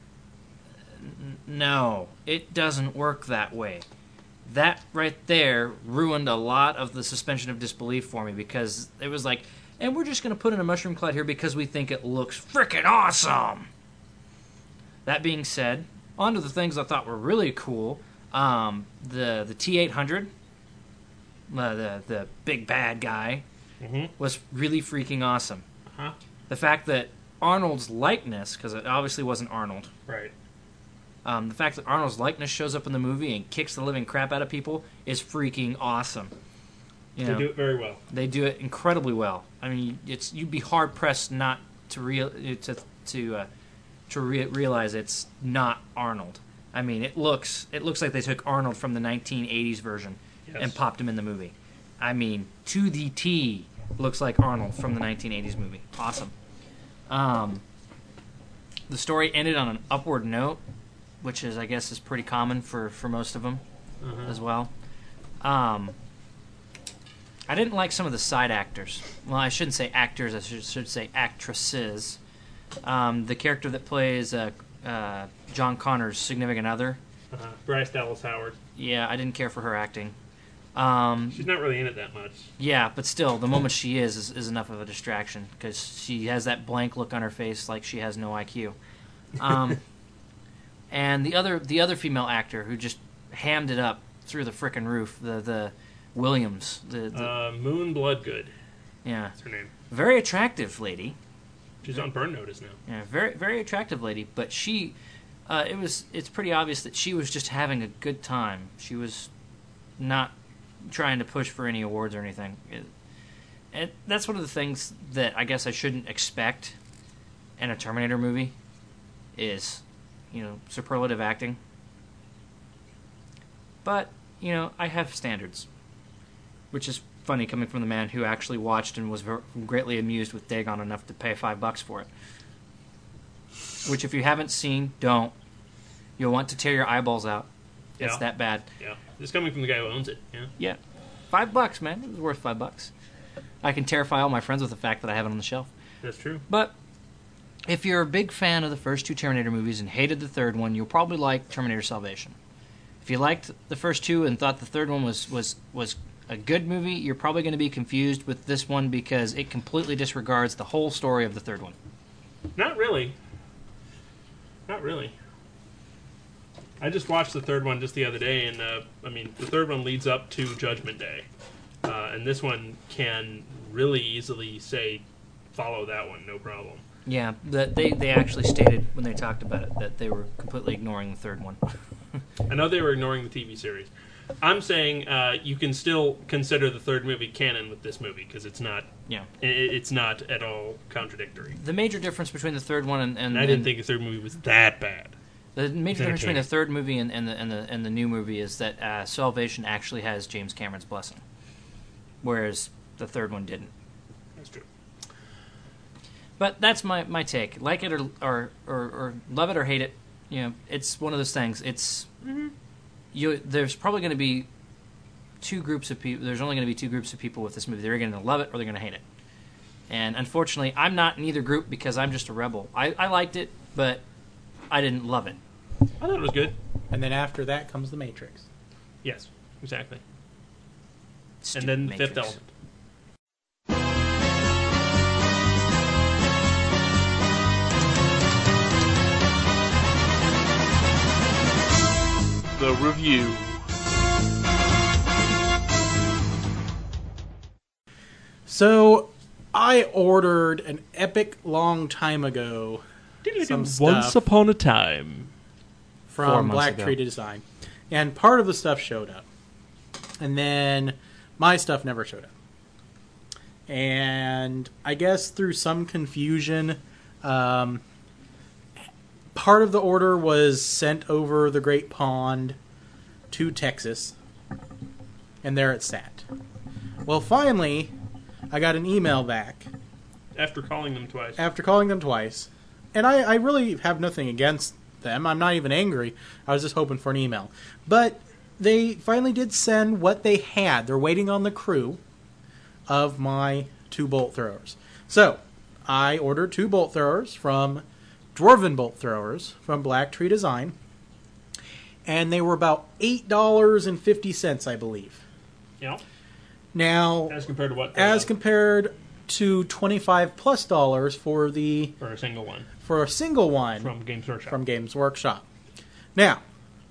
N- no, it doesn't work that way. That right there ruined a lot of the suspension of disbelief for me, because it was like, and we're just going to put in a mushroom cloud here because we think it looks frickin' awesome. That being said, on to the things I thought were really cool. Um, the the T eight hundred, uh, the the big bad guy, mm-hmm. was really freaking awesome. Uh-huh. The fact that Arnold's likeness, because it obviously wasn't Arnold, right? Um, the fact that Arnold's likeness shows up in the movie and kicks the living crap out of people is freaking awesome. You they know, do it very well. They do it incredibly well. I mean, it's you'd be hard pressed not to real to to uh, to re- realize it's not Arnold. I mean, it looks it looks like they took Arnold from the nineteen eighties version yes. and popped him in the movie. I mean, to the T, looks like Arnold from the nineteen eighties movie. Awesome. Um, the story ended on an upward note, which is, I guess, is pretty common for, for most of them uh-huh. as well. Um, I didn't like some of the side actors. Well, I shouldn't say actors. I should, should say actresses. Um, the character that plays uh, uh, John Connor's significant other. Uh-huh. Bryce Dallas Howard. Yeah, I didn't care for her acting. Um, She's not really in it that much. Yeah, but still, the moment she is is, is enough of a distraction, because she has that blank look on her face like she has no I Q. Um, and the other the other female actor who just hammed it up through the frickin' roof, the the Williams, the, the uh, Moon Bloodgood. Yeah, that's her name. Very attractive lady. She's on Burn Notice now. Yeah, very very attractive lady, but she, uh, it was it's pretty obvious that she was just having a good time. She was not trying to push for any awards or anything. It, and that's one of the things that I guess I shouldn't expect in a Terminator movie is, you know, superlative acting. But, you know, I have standards, which is funny coming from the man who actually watched and was ver- greatly amused with Dagon enough to pay five bucks for it. Which, if you haven't seen, don't. You'll want to tear your eyeballs out. Yeah. It's that bad. Yeah. This is coming from the guy who owns it. Yeah. Yeah. Five bucks, man. It was worth five bucks. I can terrify all my friends with the fact that I have it on the shelf. That's true. But if you're a big fan of the first two Terminator movies and hated the third one, you'll probably like Terminator Salvation. If you liked the first two and thought the third one was, was, was a good movie, you're probably going to be confused with this one because it completely disregards the whole story of the third one. Not really. Not really. I just watched the third one just the other day, and uh, I mean, the third one leads up to Judgment Day, uh, and this one can really easily say, follow that one, no problem. Yeah, that they, they actually stated when they talked about it that they were completely ignoring the third one. I know they were ignoring the T V series. I'm saying uh, you can still consider the third movie canon with this movie because it's not. Yeah, it, it's not at all contradictory. The major difference between the third one and, and, and I didn't and, think the third movie was that bad. The major difference between the third movie and, and the and the and the new movie is that uh, Salvation actually has James Cameron's blessing, whereas the third one didn't. That's true. But that's my, my take. Like it or, or or or love it or hate it, you know, it's one of those things. It's mm-hmm. you. There's probably going to be two groups of people. There's only going to be two groups of people with this movie. They're going to love it or they're going to hate it. And unfortunately, I'm not in either group because I'm just a rebel. I, I liked it, but I didn't love it. I thought it was good. And then after that comes The Matrix. Yes, exactly. Stupid and then Matrix. Fifth Element. The review. So, I ordered an epic long time ago some stuff Once upon a time from Black Tree Design, and part of the stuff showed up, and then my stuff never showed up. And I guess through some confusion, um, part of the order was sent over the Great Pond to Texas, and there it sat. Well, finally, I got an email back. After calling them twice. After calling them twice. And I, I really have nothing against them. I'm not even angry. I was just hoping for an email. But they finally did send what they had. They're waiting on the crew of my two bolt throwers. So, I ordered two bolt throwers from Dwarven Bolt Throwers from Black Tree Design. And they were about eight dollars and fifty cents, I believe. Yeah. Now, as compared to what? As compared to twenty-five plus dollars for the for a single one. For a single one from Games Workshop. From Games Workshop. Now,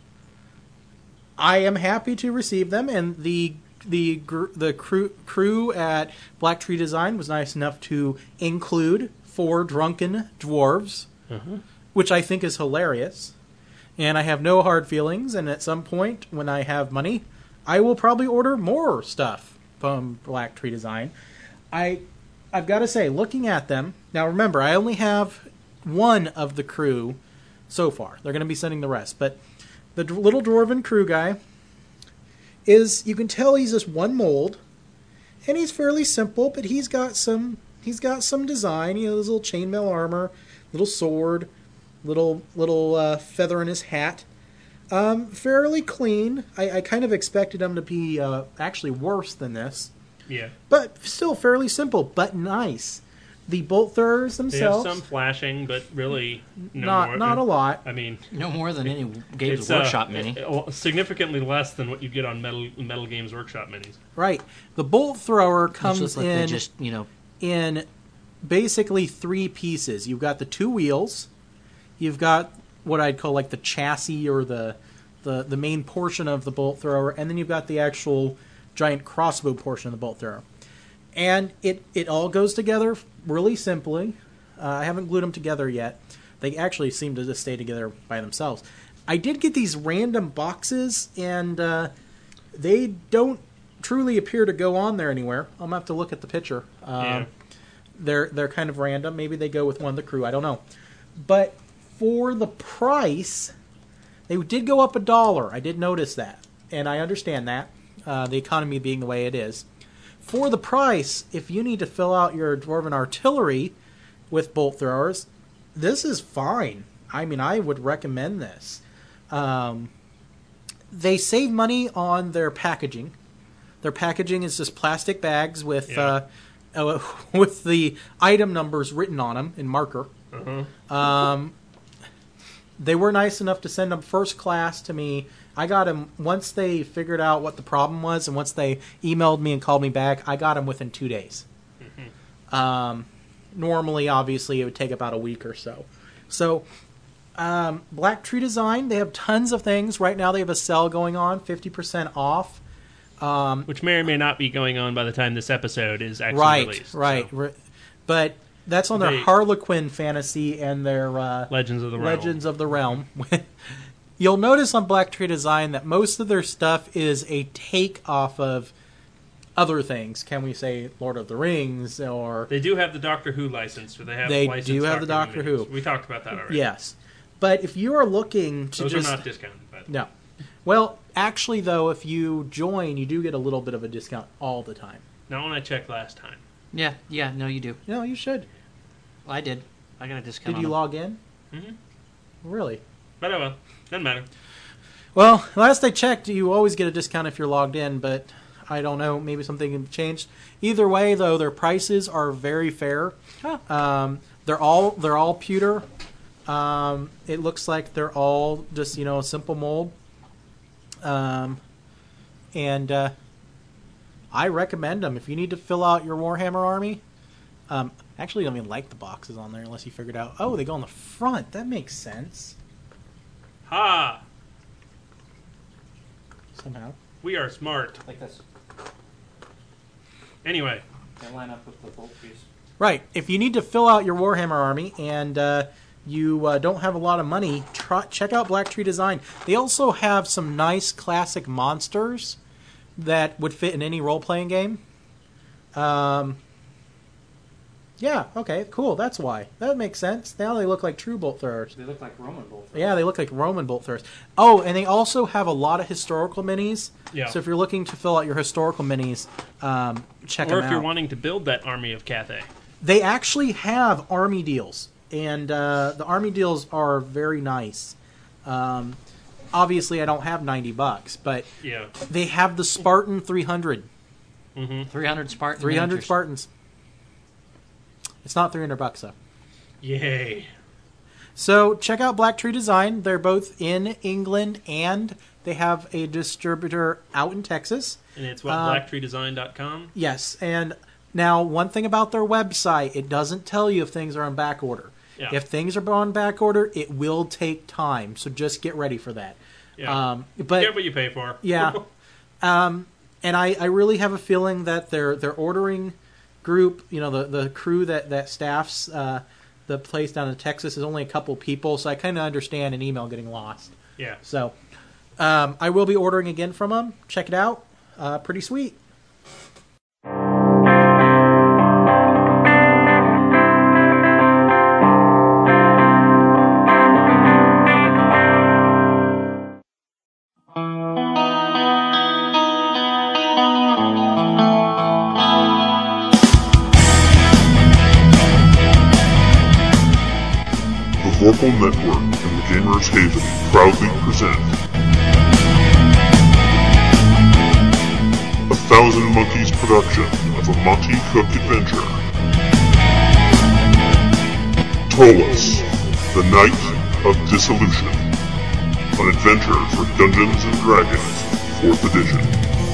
I am happy to receive them, and the the the crew crew at Black Tree Design was nice enough to include four drunken dwarves, uh-huh. which I think is hilarious. And I have no hard feelings, and at some point when I have money, I will probably order more stuff from Black Tree Design. I, I've got to say, looking at them, now remember, I only have one of the crew so far. They're going to be sending the rest. But the d- little dwarven crew guy is, you can tell he's just one mold, and he's fairly simple, but he's got some, he's got some design. You know, his little chainmail armor, little sword, little little uh, feather in his hat. Um, fairly clean. I, I kind of expected him to be uh, actually worse than this. Yeah. But still fairly simple, but nice. The bolt throwers themselves. They have some flashing, but really no not more. not a lot. I mean, no more than any Games uh, Workshop mini. Significantly less than what you get on Metal Metal Games Workshop minis. Right. The bolt thrower comes like in just you know in basically three pieces. You've got the two wheels. You've got what I'd call like the chassis or the, the the main portion of the bolt thrower, and then you've got the actual giant crossbow portion of the bolt thrower. And it, it all goes together really simply. Uh, I haven't glued them together yet. They actually seem to just stay together by themselves. I did get these random boxes, and uh, they don't truly appear to go on there anywhere. I'm going to have to look at the picture. Um, yeah. They're they're kind of random. Maybe they go with one of the crew. I don't know. But for the price, they did go up a dollar. I did notice that, and I understand that, uh, the economy being the way it is. For the price, if you need to fill out your Dwarven Artillery with bolt throwers, this is fine. I mean, I would recommend this. Um, they save money on their packaging. Their packaging is just plastic bags with yeah. uh, uh, with the item numbers written on them in marker. Uh-huh. Um, they were nice enough to send them first class to me. I got them once they figured out what the problem was, and once they emailed me and called me back, I got them within two days. Mm-hmm. Um, normally, obviously, it would take about a week or so. So, um, Black Tree Design, they have tons of things. Right now, they have a sale going on, fifty percent off. Um, Which may or may not be going on by the time this episode is actually right, released. Right, so. right. But that's on their They, Harlequin fantasy and their uh, Legends of the Realm. Legends of the Realm. You'll notice on Black Tree Design that most of their stuff is a take off of other things. Can we say Lord of the Rings or... They do have the Doctor Who license. Or they have they licensed do have the Doctor Who. Who. We talked about that already. Yes. But if you are looking to Those just... are not discounted, by the way. No. Well, actually, though, if you join, you do get a little bit of a discount all the time. Not when I checked last time. Yeah, yeah, no, you do. No, you should. Well, I did. I got a discount. Did you on log in? Mm-hmm. Really? But oh well. Doesn't matter. Well, last I checked, you always get a discount if you're logged in, but I don't know. Maybe something changed. Either way, though, their prices are very fair. Huh. Um, they're all they're all pewter. Um, it looks like they're all just, you know, a simple mold. Um, and uh, I recommend them if you need to fill out your Warhammer army. Um, actually, I don't even like the boxes on there unless you figured out. Oh, they go on the front. That makes sense. Ha! Somehow. We are smart. Like this. Anyway. They line up with the bolt piece. Right. If you need to fill out your Warhammer army and uh, you uh, don't have a lot of money, try, check out Black Tree Design. They also have some nice classic monsters that would fit in any role-playing game. Um, yeah, okay, cool. That's why. That makes sense. Now they look like true bolt throwers. They look like Roman bolt throwers. Yeah, they look like Roman bolt throwers. Oh, and they also have a lot of historical minis. Yeah. So if you're looking to fill out your historical minis, um, check them out. Or if you're wanting to build that army of Cathay. They actually have army deals, and uh, the army deals are very nice. Um, obviously, I don't have ninety bucks, but yeah. they have the Spartan three hundred. Mm-hmm. three hundred Spartans. three hundred Spartans. It's not three hundred bucks though. Yay. So check out Black Tree Design. They're both in England and they have a distributor out in Texas. And it's what, uh, black tree design dot com? Yes. And now one thing about their website, it doesn't tell you if things are on back order. Yeah. If things are on back order, it will take time. So just get ready for that. Yeah. Um, but Get what you pay for. Yeah. um, and I, I really have a feeling that their their ordering group, you know, the, the crew that, that staffs uh, the place down in Texas is only a couple people, so I kind of understand an email getting lost. Yeah. So um, I will be ordering again from them. Check it out. Uh, pretty sweet. Vorpal Network and the Gamers Haven proudly present a Thousand Monkeys production of a Monty Cook adventure. Ptolus, the Night of Dissolution, an adventure for Dungeons and Dragons, fourth edition.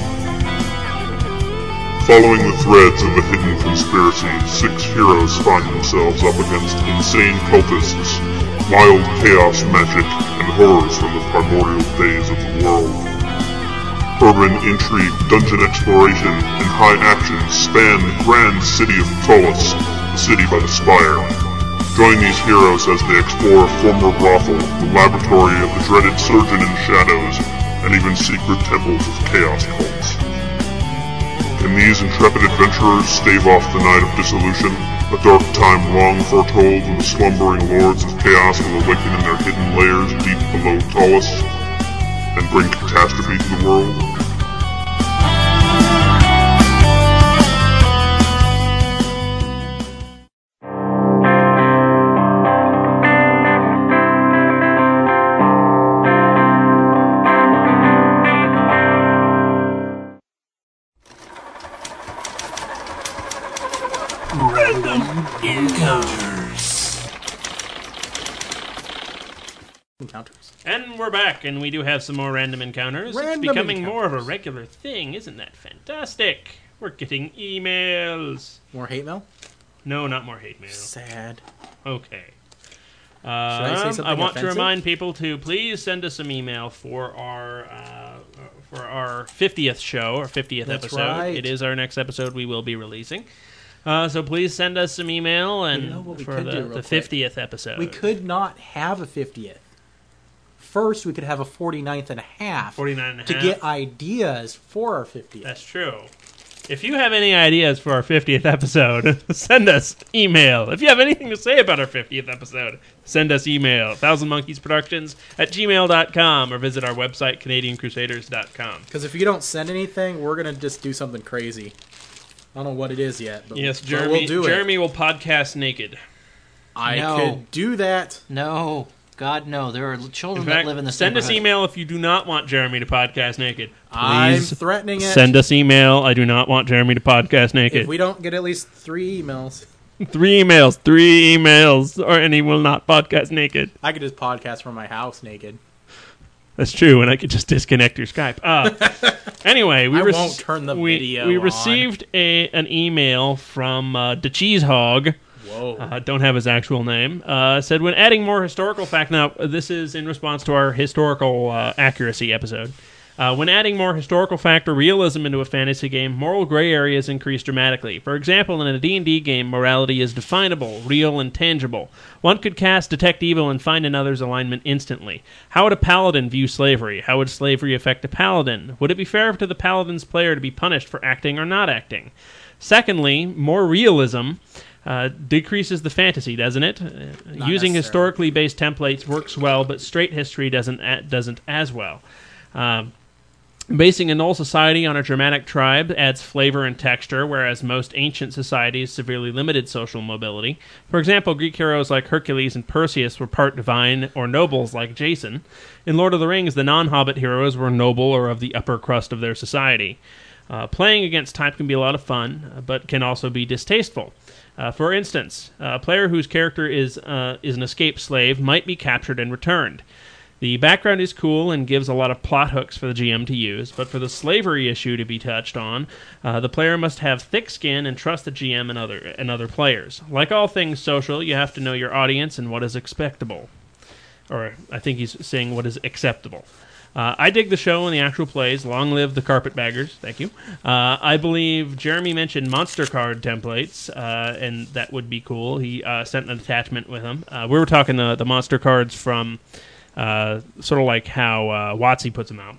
Following the threads of a hidden conspiracy, six heroes find themselves up against insane cultists, wild chaos magic, and horrors from the primordial days of the world. Urban intrigue, dungeon exploration, and high action span the grand city of Ptolus, the city by the spire. Join these heroes as they explore a former brothel, the laboratory of the dreaded Surgeon in Shadows, and even secret temples of chaos cults. Can these intrepid adventurers stave off the night of dissolution, a dark time long foretold when the slumbering lords of chaos will awaken in their hidden lairs deep below Ptolus, and bring catastrophe to the world? Random Encounters. Encounters. And we're back, and we do have some more random encounters. Random it's becoming encounters. more of a regular thing, isn't that fantastic? We're getting emails. More hate mail? No, not more hate mail. Sad. Okay. Should I say Um, something I want to offensive? remind people to please send us some email for our uh, for our fiftieth show, our fiftieth That's episode. right. It is our next episode we will be releasing. Uh, so please send us some email and You know what we for could the, do real the quick? fiftieth episode. We could not have a fiftieth. First, we could have a forty-ninth and a half. forty-nine and a to half. get ideas for our fiftieth. That's true. If you have any ideas for our fiftieth episode, send us email. If you have anything to say about our fiftieth episode, send us email. thousand monkeys productions at gmail dot com or visit our website, canadian crusaders dot com. Because if you don't send anything, we're going to just do something crazy. I don't know what it is yet, but, Yes, but Jeremy, we'll do it. Jeremy will podcast naked. I No. could do that. No. God, no. There are In children fact, that live in this send us neighborhood. email if you do not want Jeremy to podcast naked. I'm Please threatening it. Send us email. I do not want Jeremy to podcast naked. If we don't get at least three emails, Three emails. Three emails, or and he will not podcast naked. I could just podcast from my house naked. That's true, and I could just disconnect your Skype. Uh, anyway, we I rec- won't turn the we, video We on. received a an email from uh, the Cheese Hog. Whoa. Uh, don't have his actual name. Uh, said, when adding more historical fact... Now, this is in response to our historical uh, accuracy episode. Uh, when adding more historical fact or realism into a fantasy game, moral gray areas increase dramatically. For example, in a D and D game, morality is definable, real, and tangible. One could cast Detect Evil and find another's alignment instantly. How would a paladin view slavery? How would slavery affect a paladin? Would it be fair to the paladin's player to be punished for acting or not acting? Secondly, more realism... Uh, decreases the fantasy, doesn't it? Uh, using historically based templates works well, but straight history doesn't a- doesn't as well. Um, basing a null society on a Germanic tribe adds flavor and texture, whereas most ancient societies severely limited social mobility. For example, Greek heroes like Hercules and Perseus were part divine or nobles like Jason. In Lord of the Rings, the non-Hobbit heroes were noble or of the upper crust of their society. Uh, playing against type can be a lot of fun, but can also be distasteful. Uh, for instance, a player whose character is uh, is an escaped slave might be captured and returned. The background is cool and gives a lot of plot hooks for the G M to use, but for the slavery issue to be touched on, uh, the player must have thick skin and trust the G M and other and other players. Like all things social, you have to know your audience and what is expectable. Or I think he's saying what is acceptable. Uh, I dig the show and the actual plays. Long live the carpetbaggers. Thank you. Uh, I believe Jeremy mentioned monster card templates, uh, and that would be cool. He uh, sent an attachment with them. Uh, we were talking the, the monster cards from uh, sort of like how uh, WotC puts them out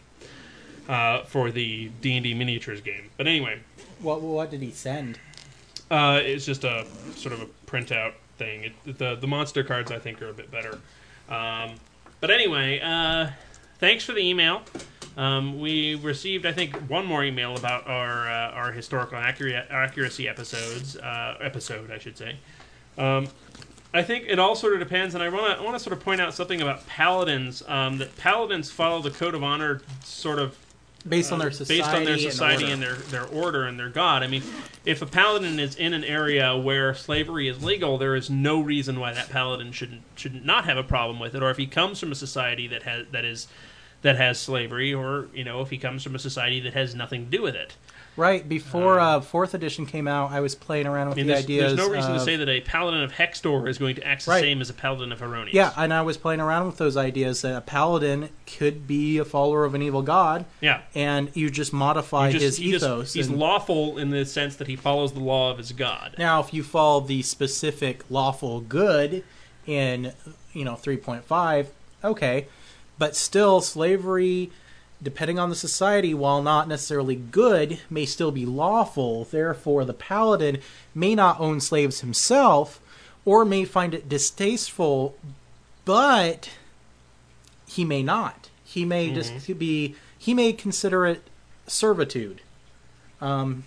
uh, for the D and D miniatures game. But anyway. What, what did he send? Uh, it's just a sort of a printout thing. It, the, the monster cards, I think, are a bit better. Um, but anyway... Uh, Thanks for the email. Um, we received, I think, one more email about our uh, our historical accura- accuracy episodes. Uh, episode, I should say. Um, I think it all sort of depends, and I want to I want to sort of point out something about paladins. Um, that paladins follow the code of honor, sort of based on their uh, society, based on their society and, and their their order and their god. I mean, if a paladin is in an area where slavery is legal, there is no reason why that paladin shouldn't should not have a problem with it. Or if he comes from a society that has that is that has slavery, or, you know, if he comes from a society that has nothing to do with it. Right. Before uh, fourth edition came out, I was playing around with I mean, the there's, ideas. There's no reason of, to say that a paladin of Hextor is going to act the right. same as a paladin of Heronius. Yeah, and I was playing around with those ideas that a paladin could be a follower of an evil god. Yeah. And you just modify you just, his he ethos. Just, he's and, lawful in the sense that he follows the law of his god. Now, if you follow the specific lawful good in, you know, three point five, okay. But still, slavery, depending on the society, while not necessarily good, may still be lawful. Therefore, the paladin may not own slaves himself, or may find it distasteful, but he may not. He may mm-hmm. just be. He may consider it servitude. Um,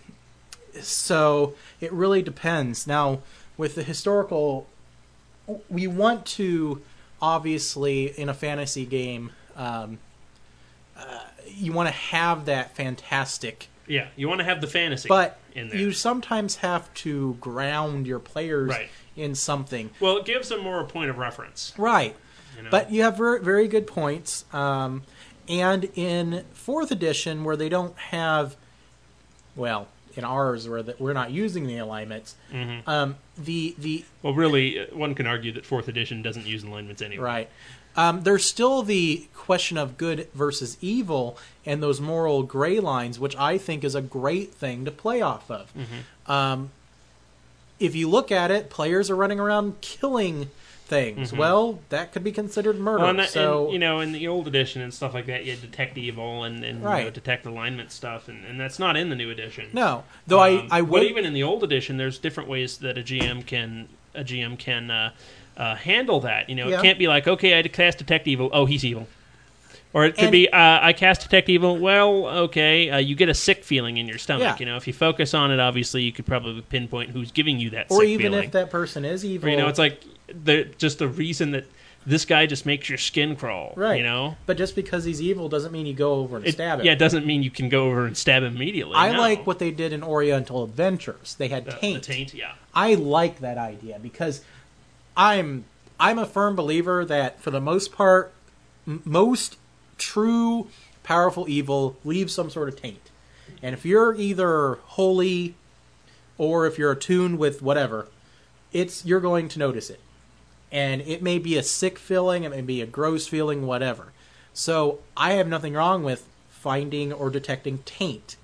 so it really depends. Now, with the historical, we want to obviously in a fantasy game. Um, Uh, you want to have that fantastic... Yeah, you want to have the fantasy but in there. You sometimes have to ground your players right. in something. Well, it gives them more a point of reference. Right. You know? But you have very, very good points. Um, and in fourth edition, where they don't have... Well, in ours, where the, we're not using the alignments, mm-hmm. um, the, the... Well, really, one can argue that fourth edition doesn't use alignments anyway. Right. Um, there's still the question of good versus evil and those moral gray lines, which I think is a great thing to play off of. Mm-hmm. Um, if you look at it, players are running around killing things. Mm-hmm. Well, that could be considered murder. Well, and that, so and, you know, in the old edition and stuff like that, you detect evil and, and right. you know, detect alignment stuff, and, and that's not in the new edition. No, though um, I I would. But even in the old edition, there's different ways that a G M can a G M can. Uh, Uh, handle that. You know, yeah. It can't be like, okay, I cast Detect Evil, oh, he's evil. Or it could and, be, uh, I cast Detect Evil, well, okay, uh, you get a sick feeling in your stomach. Yeah. You know, if you focus on it, obviously, you could probably pinpoint who's giving you that or sick even feeling. if that person is evil. Or, you know, it's like the, just the reason that this guy just makes your skin crawl. Right. You know? But just because he's evil doesn't mean you go over and it, stab him. Yeah, it doesn't mean you can go over and stab him immediately. I no. like what they did in Oriental Adventures. They had the, taint. The taint, yeah. I like that idea because I'm... I'm a firm believer that, for the most part, m- most true, powerful evil leaves some sort of taint. And if you're either holy or if you're attuned with whatever, it's you're going to notice it. And it may be a sick feeling, it may be a gross feeling, whatever. So I have nothing wrong with finding or detecting taint.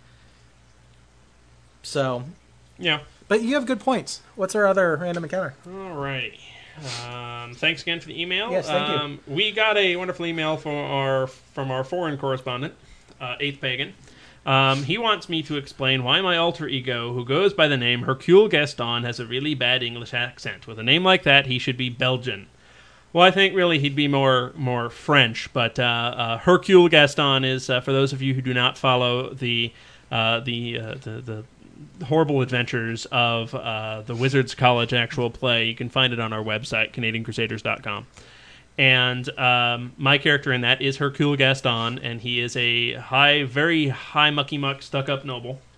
So... Yeah. But you have good points. What's our other random encounter? Alrighty. Um, thanks again for the email. Yes, thank um, you. We got a wonderful email from our from our foreign correspondent, uh, Eighth Pagan. Um, he wants me to explain why my alter ego, who goes by the name Hercule Gaston, has a really bad English accent. With a name like that, he should be Belgian. Well, I think really he'd be more more French, but uh, uh, Hercule Gaston is, uh, for those of you who do not follow the uh, the, uh, the the horrible adventures of uh, the Wizards College actual play. You can find it on our website, Canadian Crusaders dot com. And um, my character in that is Hercule Gaston, and he is a high, very high mucky muck stuck up noble.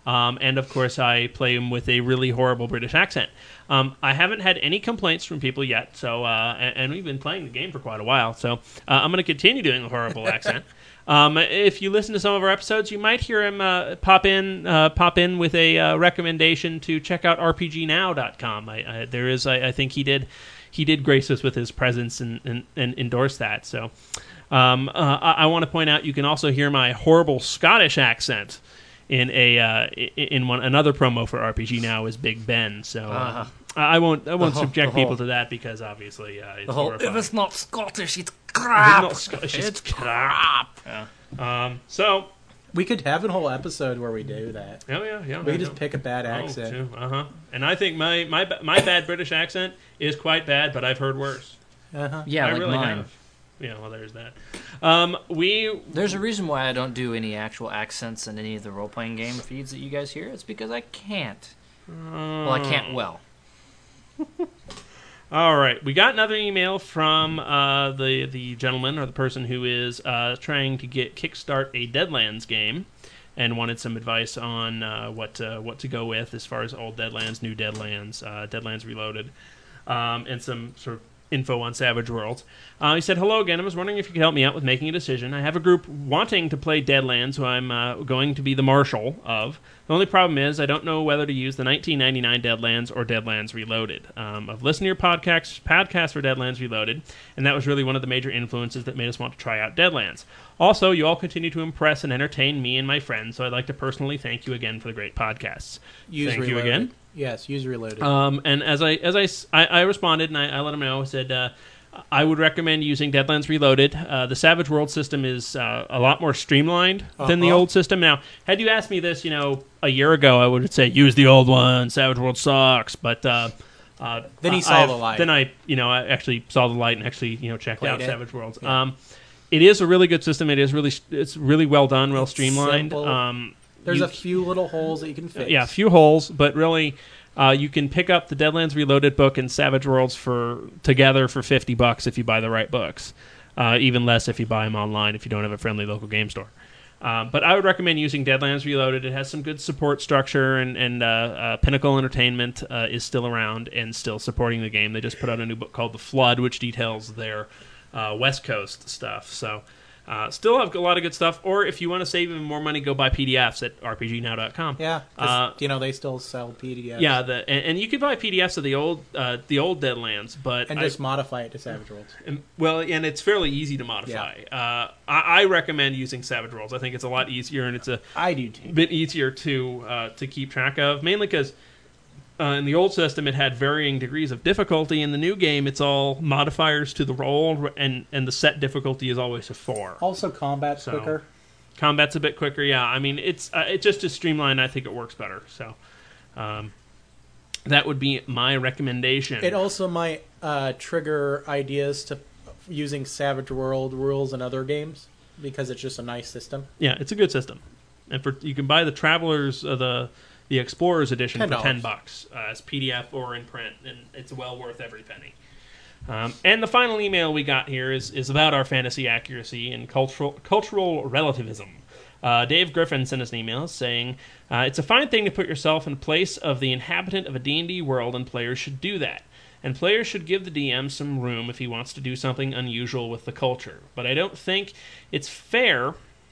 Um, and, of course, I play him with a really horrible British accent. Um, I haven't had any complaints from people yet, so uh, and, and we've been playing the game for quite a while, so uh, I'm going to continue doing a horrible accent. Um, if you listen to some of our episodes, you might hear him uh, pop in uh, pop in with a uh, recommendation to check out R P G now dot com. I, I, there is, I, I think he did he did grace us with his presence and, and, and endorse that. So um, uh, I, I want to point out you can also hear my horrible Scottish accent in a uh, in one another promo for R P G Now is Big Ben. So uh, uh-huh. I won't I won't Uh-huh. subject Uh-huh. people to that because obviously uh, it's The whole, horrifying. if it's not Scottish, it's If crap. it's not Scottish, it's, It's crap. Yeah. Um, so we could have a whole episode where we do that. Oh yeah, yeah. We I could just know. pick a bad accent. Oh, uh huh. And I think my my ba- my bad British accent is quite bad, but I've heard worse. Uh-huh. Yeah, I like really mine. have. Yeah, well, there's that. Um, we There's a reason why I don't do any actual accents in any of the role-playing game feeds that you guys hear. It's because I can't. Well, I can't well. All right, we got another email from uh, the the gentleman or the person who is uh, trying to get kickstart a Deadlands game, and wanted some advice on uh, what uh, what to go with as far as old Deadlands, new Deadlands, uh, Deadlands Reloaded, um, and some sort of info on Savage Worlds. Uh, he said, "Hello again. I was wondering if you could help me out with making a decision. I have a group wanting to play Deadlands, who I'm uh, going to be the marshal of. The only problem is I don't know whether to use the nineteen ninety-nine Deadlands or Deadlands Reloaded. Um, I've listened to your podcast, podcast for Deadlands Reloaded, and that was really one of the major influences that made us want to try out Deadlands. Also, you all continue to impress and entertain me and my friends, so I'd like to personally thank you again for the great podcasts." Use Thank reloaded. you again. Yes, use reloaded. Um, and as I as I, s- I- I responded and I, I let him know, I said uh, I would recommend using Deadlands Reloaded. Uh, the Savage World system is uh, a lot more streamlined than the Uh-huh. old system. Now, had you asked me this, you know, a year ago, I would say use the old one. Savage World sucks, but uh, uh, Then he I- saw I have- the light. Then I, you know, I actually saw the light and actually, you know, checked Played out it. Savage Worlds. Yeah. Um, it is a really good system. It is really it's really well done, well It's streamlined. simple. Um, There's you- a few little holes that you can fix. yeah, a few holes, but really, uh, you can pick up the Deadlands Reloaded book and Savage Worlds for together for fifty bucks if you buy the right books. Uh, even less if you buy them online if you don't have a friendly local game store. Um, but I would recommend using Deadlands Reloaded. It has some good support structure, and, and uh, uh, Pinnacle Entertainment uh, is still around and still supporting the game. They just put out a new book called The Flood, which details their uh, West Coast stuff. So uh, still have a lot of good stuff. Or if you want to save even more money, go buy P D Fs at R P G now dot com. Yeah, 'cause, Uh, you know, they still sell P D Fs. yeah, the, and, and you could buy P D Fs of the old uh, the old Deadlands, but and I- just modify it to Savage Worlds. and, well, and it's fairly easy to modify. Uh, I, I recommend using Savage Worlds. I think it's a lot easier, and it's a I do too. bit easier to uh, to keep track of. Mainly because uh, in the old system it had varying degrees of difficulty. In the new game, it's all modifiers to the roll, and and the set difficulty is always a four. Also, combat's So, quicker. Combat's a bit quicker. Yeah, I mean it's uh, it just is streamlined. I think it works better. So. Um, that would be my recommendation. It also might uh, trigger ideas to using Savage World rules in other games because it's just a nice system. Yeah, it's a good system, and for you can buy the Travelers, uh, the the Explorers edition ten for dollars. ten bucks uh, as P D F or in print, and it's well worth every penny. Um, and the final email we got here is is about our fantasy accuracy and cultural cultural relativism. Uh, Dave Griffin sent us an email saying, uh, it's a fine thing to put yourself in place of the inhabitant of a D and D world, and players should do that. And players should give the D M some room if he wants to do something unusual with the culture. But I don't think it's fair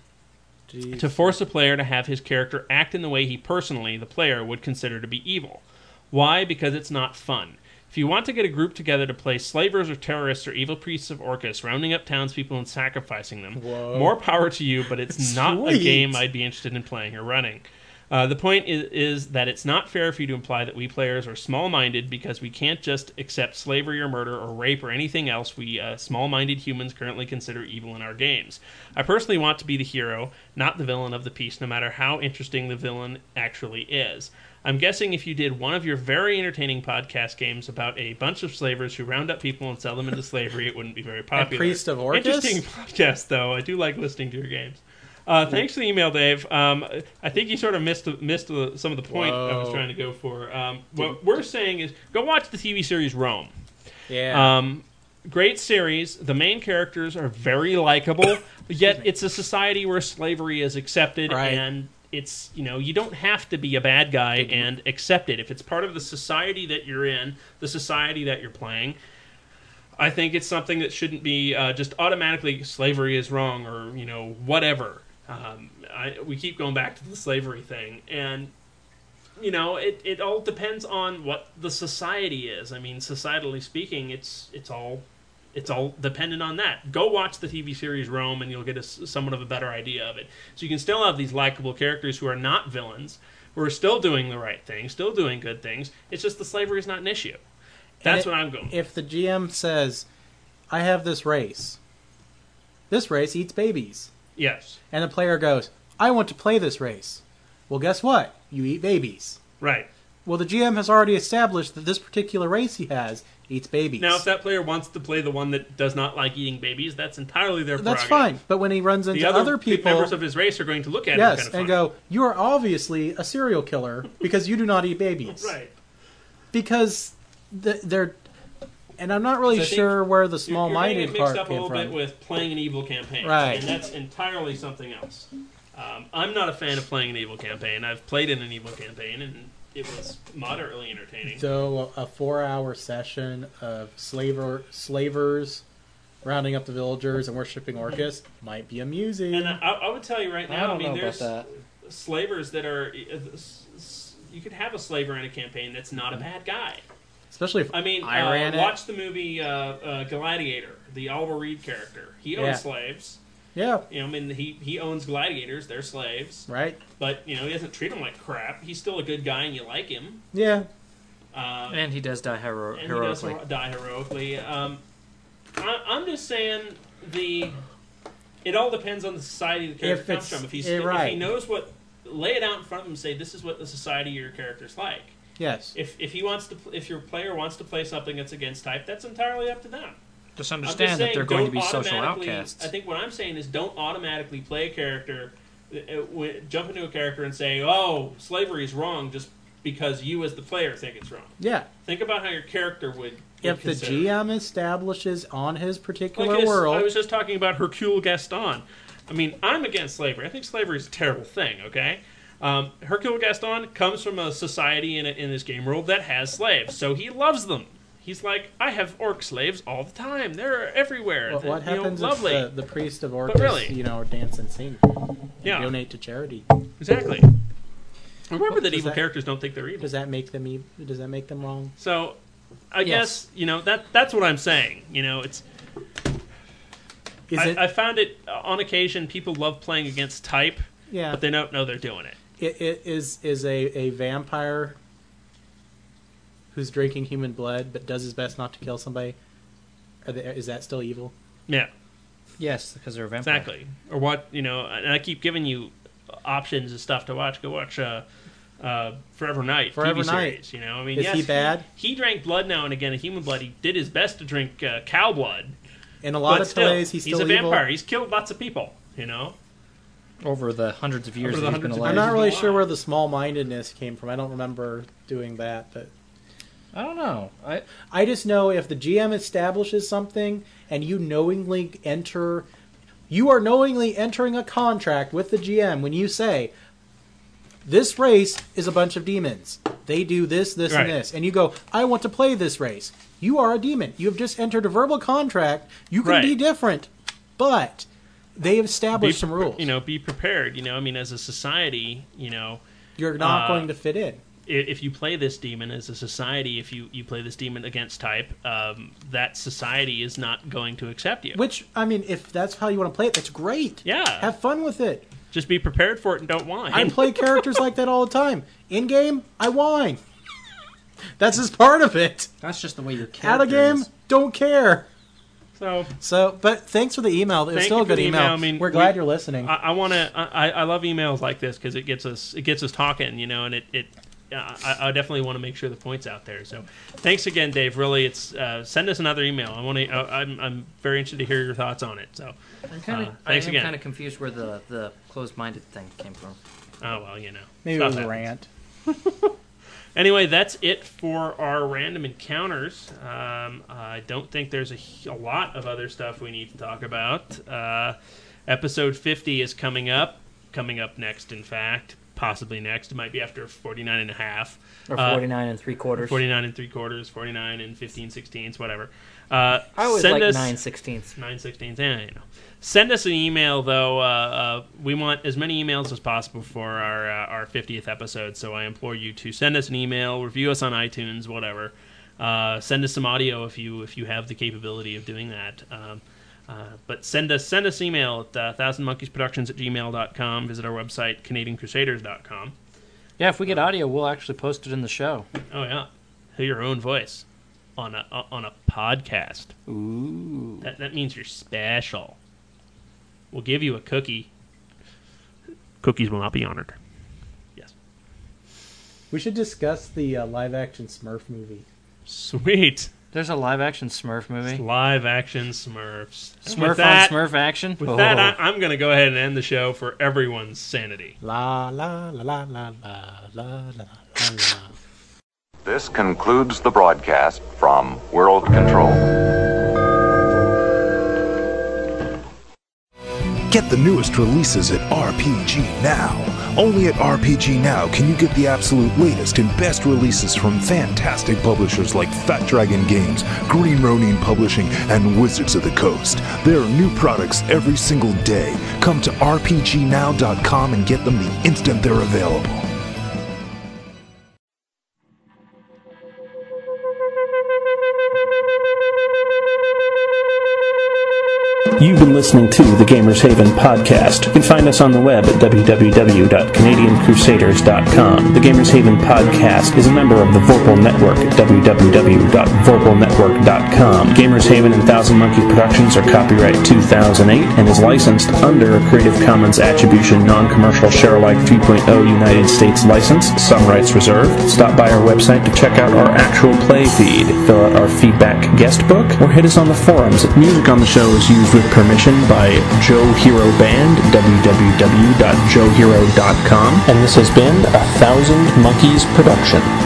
Jeez. to force a player to have his character act in the way he personally, the player, would consider to be evil. Why? Because it's not fun. If you want to get a group together to play slavers or terrorists or evil priests of Orcus, rounding up townspeople and sacrificing them, Whoa. more power to you, but it's not a Sweet. game I'd be interested in playing or running. Uh, the point is, is that it's not fair for you to imply that we players are small-minded because we can't just accept slavery or murder or rape or anything else we uh, small-minded humans currently consider evil in our games. I personally want to be the hero, not the villain of the piece, no matter how interesting the villain actually is. I'm guessing if you did one of your very entertaining podcast games about a bunch of slavers who round up people and sell them into slavery, it wouldn't be very popular. Priest of Orcus? Interesting podcast, though. I do like listening to your games. Uh, thanks for the email, Dave. Um, I think you sort of missed missed the, some of the point I was Whoa. trying to go for. Um, what we're saying is go watch the T V series Rome. Yeah. Um, great series. The main characters are very likable, yet it's a society where slavery is accepted, Right. and it's, you know, you don't have to be a bad guy and accept it. If it's part of the society that you're in, the society that you're playing, I think it's something that shouldn't be uh, just automatically slavery is wrong or, you know, whatever. Um, I, we keep going back to the slavery thing. And, you know, it, it all depends on what the society is. I mean, societally speaking, it's it's all... It's all dependent on that. Go watch the T V series Rome, and you'll get a, somewhat of a better idea of it. So you can still have these likable characters who are not villains, who are still doing the right thing, still doing good things. It's just the slavery is not an issue. That's it, what I'm going with. If the G M says, I have this race. This race eats babies. Yes. And the player goes, I want to play this race. Well, guess what? You eat babies. Right. Well, the G M has already established that this particular race he has eats babies. Now, if that player wants to play the one that does not like eating babies, that's entirely their prerogative. That's fine. But when he runs into the other, other people, members of his race are going to look at yes, him kind of and funny. go, you are obviously a serial killer because you do not eat babies. Right. Because the, they're... And I'm not really So I think sure where the you're- small-minded you're getting it part mixed up a came little from. bit with playing an evil campaign. Right. And that's entirely something else. Um, I'm not a fan of playing an evil campaign. I've played in an evil campaign, and it was moderately entertaining. So a four-hour session of slaver slavers rounding up the villagers and worshiping Orcus might be amusing. And I, I would tell you right now, I I, don't mean, know there's about slavers that are... You could have a slaver in a campaign that's not a bad guy. Especially if I mean, I uh, ran it. watch the movie uh, uh, Gladiator, the Oliver Reed character. He owns Yeah. slaves. Yeah. You know, I mean, he, he owns gladiators. They're slaves. Right. But, you know, he doesn't treat them like crap. He's still a good guy and you like him. Yeah. Uh, And he does die hero- and heroically. he does die heroically. Um, I, I'm just saying the... It all depends on the society the character If comes it's- from. If, he's, yeah, if right. he knows what... Lay it out in front of him and say, this is what the society your character's like. Yes. If if he wants to, if your player wants to play something that's against type, that's entirely up to them. Just I'm understand that saying, they're going to don't be social automatically- outcasts. I think what I'm saying is don't automatically play a character, uh, w- jump into a character and say, "Oh, slavery is wrong," just because you as the player think it's wrong. Yeah. Think about how your character would. would If the consider G it. M establishes on his particular Like this, world... I was just talking about Hercule Gaston. I mean, I'm against slavery. I think slavery is a terrible thing. Okay. Um, Hercule Gaston comes from a society in, a, in this game world that has slaves, so he loves them. He's like, I have orc slaves all the time. They're everywhere. What, They're, what you know, happens lovely. if the, the priest of Orcus, really- you know, dance and sing? Yeah. Donate to charity. Exactly. Remember that Does evil characters don't think they're evil. Does that make them? E- does that make them wrong? So, I Yes. guess you know that that's what I'm saying. You know, it's. Is I, it- I found it uh, on occasion. People love playing against type, Yeah. but they don't know they're doing it. It, it is is a, a vampire who's drinking human blood but does his best not to kill somebody. Are they, is that still evil? Yeah. Yes, because they're a vampire. Exactly. Or what, you know, and I keep giving you options and stuff to watch. Go watch uh, uh, Forever Night Forever T V Night. series. You know, I mean, Is yes, he bad? He, drank blood now and again, a human blood. He did his best to drink uh, cow blood. In a lot but of still, ways, he's still a evil. vampire. He's killed lots of people. You know. Over the hundreds of years Over that the he's been hundreds of alive. I'm not really sure where the small-mindedness came from. I don't remember doing that, but I don't know. I I just know if the G M establishes something and you knowingly enter, you are knowingly entering a contract with the G M when you say, this race is a bunch of demons. They do this, this, Right. and this. And you go, I want to play this race. You are a demon. You have just entered a verbal contract. You can Right. be different, but they have established Be some pre- rules. You know, be prepared. You know, I mean, as a society, you know, You're not uh, going to fit in. i- If you play this demon as a society, if you, you play this demon against type, um, that society is not going to accept you. Which, I mean, if that's how you want to play it, that's great. Yeah. Have fun with it. Just be prepared for it and don't whine. I play characters like that all the time. In game, I whine. That's just part of it. That's just the way your Out of game, don't care. So, so, but thanks for the email. It was Thank still you a for good the email. email. I mean, We're glad we- you're listening. I, I want to. I, I love emails like this because it gets us. It gets us talking. You know, and it. it I, I definitely want to make sure the point's out there. So, thanks again, Dave. Really, it's uh, send us another email. I want to. I'm. I'm very interested to hear your thoughts on it. So, I'm kind of. uh, thanks I am again. kind of confused where the the closed-minded thing came from. Oh well, you know. Maybe Stuff it was a happens. rant. Anyway, that's it for our random encounters. Um, I don't think there's a, a lot of other stuff we need to talk about. Uh, episode fifty is coming up. coming up next, in fact. Possibly next. It might be after forty-nine and a half. Or forty-nine uh, and three quarters. forty-nine and three quarters, forty-nine and fifteen sixteenths, whatever. Uh, I always send like us, nine sixteenths. nine sixteenths, yeah, you know. Send us an email, though. Uh, uh, we want as many emails as possible for our uh, our fiftieth episode, so I implore you to send us an email, review us on iTunes, whatever. Uh, send us some audio if you if you have the capability of doing that. Um, Uh, but send us send us email at uh, thousand monkeys productions at gmail dot com. Visit our website, canadian crusaders dot com. Yeah, if we get audio, we'll actually post it in the show. Oh, yeah. Hear your own voice on a on a podcast. Ooh. That, that means you're special. We'll give you a cookie. Cookies will not be honored. Yes. We should discuss the uh, live-action Smurf movie. Sweet. There's a live-action Smurf movie? It's live-action Smurfs. Smurf with that, on Smurf action? With oh. that, I, I'm going to go ahead and end the show for everyone's sanity. La, la, la, la, la, la, la, la, la. This concludes the broadcast from World Control. Get the newest releases at R P G Now. Only at R P G Now can you get the absolute latest and best releases from fantastic publishers like Fat Dragon Games, Green Ronin Publishing, and Wizards of the Coast. There are new products every single day. Come to R P G now dot com and get them the instant they're available. You've been listening to the Gamers Haven podcast. You can find us on the web at w w w dot canadian crusaders dot com. The Gamers Haven podcast is a member of the Vorpal Network at w w w dot vorpal network dot com. Gamers Haven and Thousand Monkeys Productions are copyright two thousand eight and is licensed under a Creative Commons Attribution Non-Commercial Share-alike three point oh United States license. Some rights reserved. Stop by our website to check out our actual play feed, fill out our feedback guest book, or hit us on the forums. Music on the show is used with permission by Joe Hero Band, w w w dot joe hero dot com, and this has been a Thousand Monkeys production.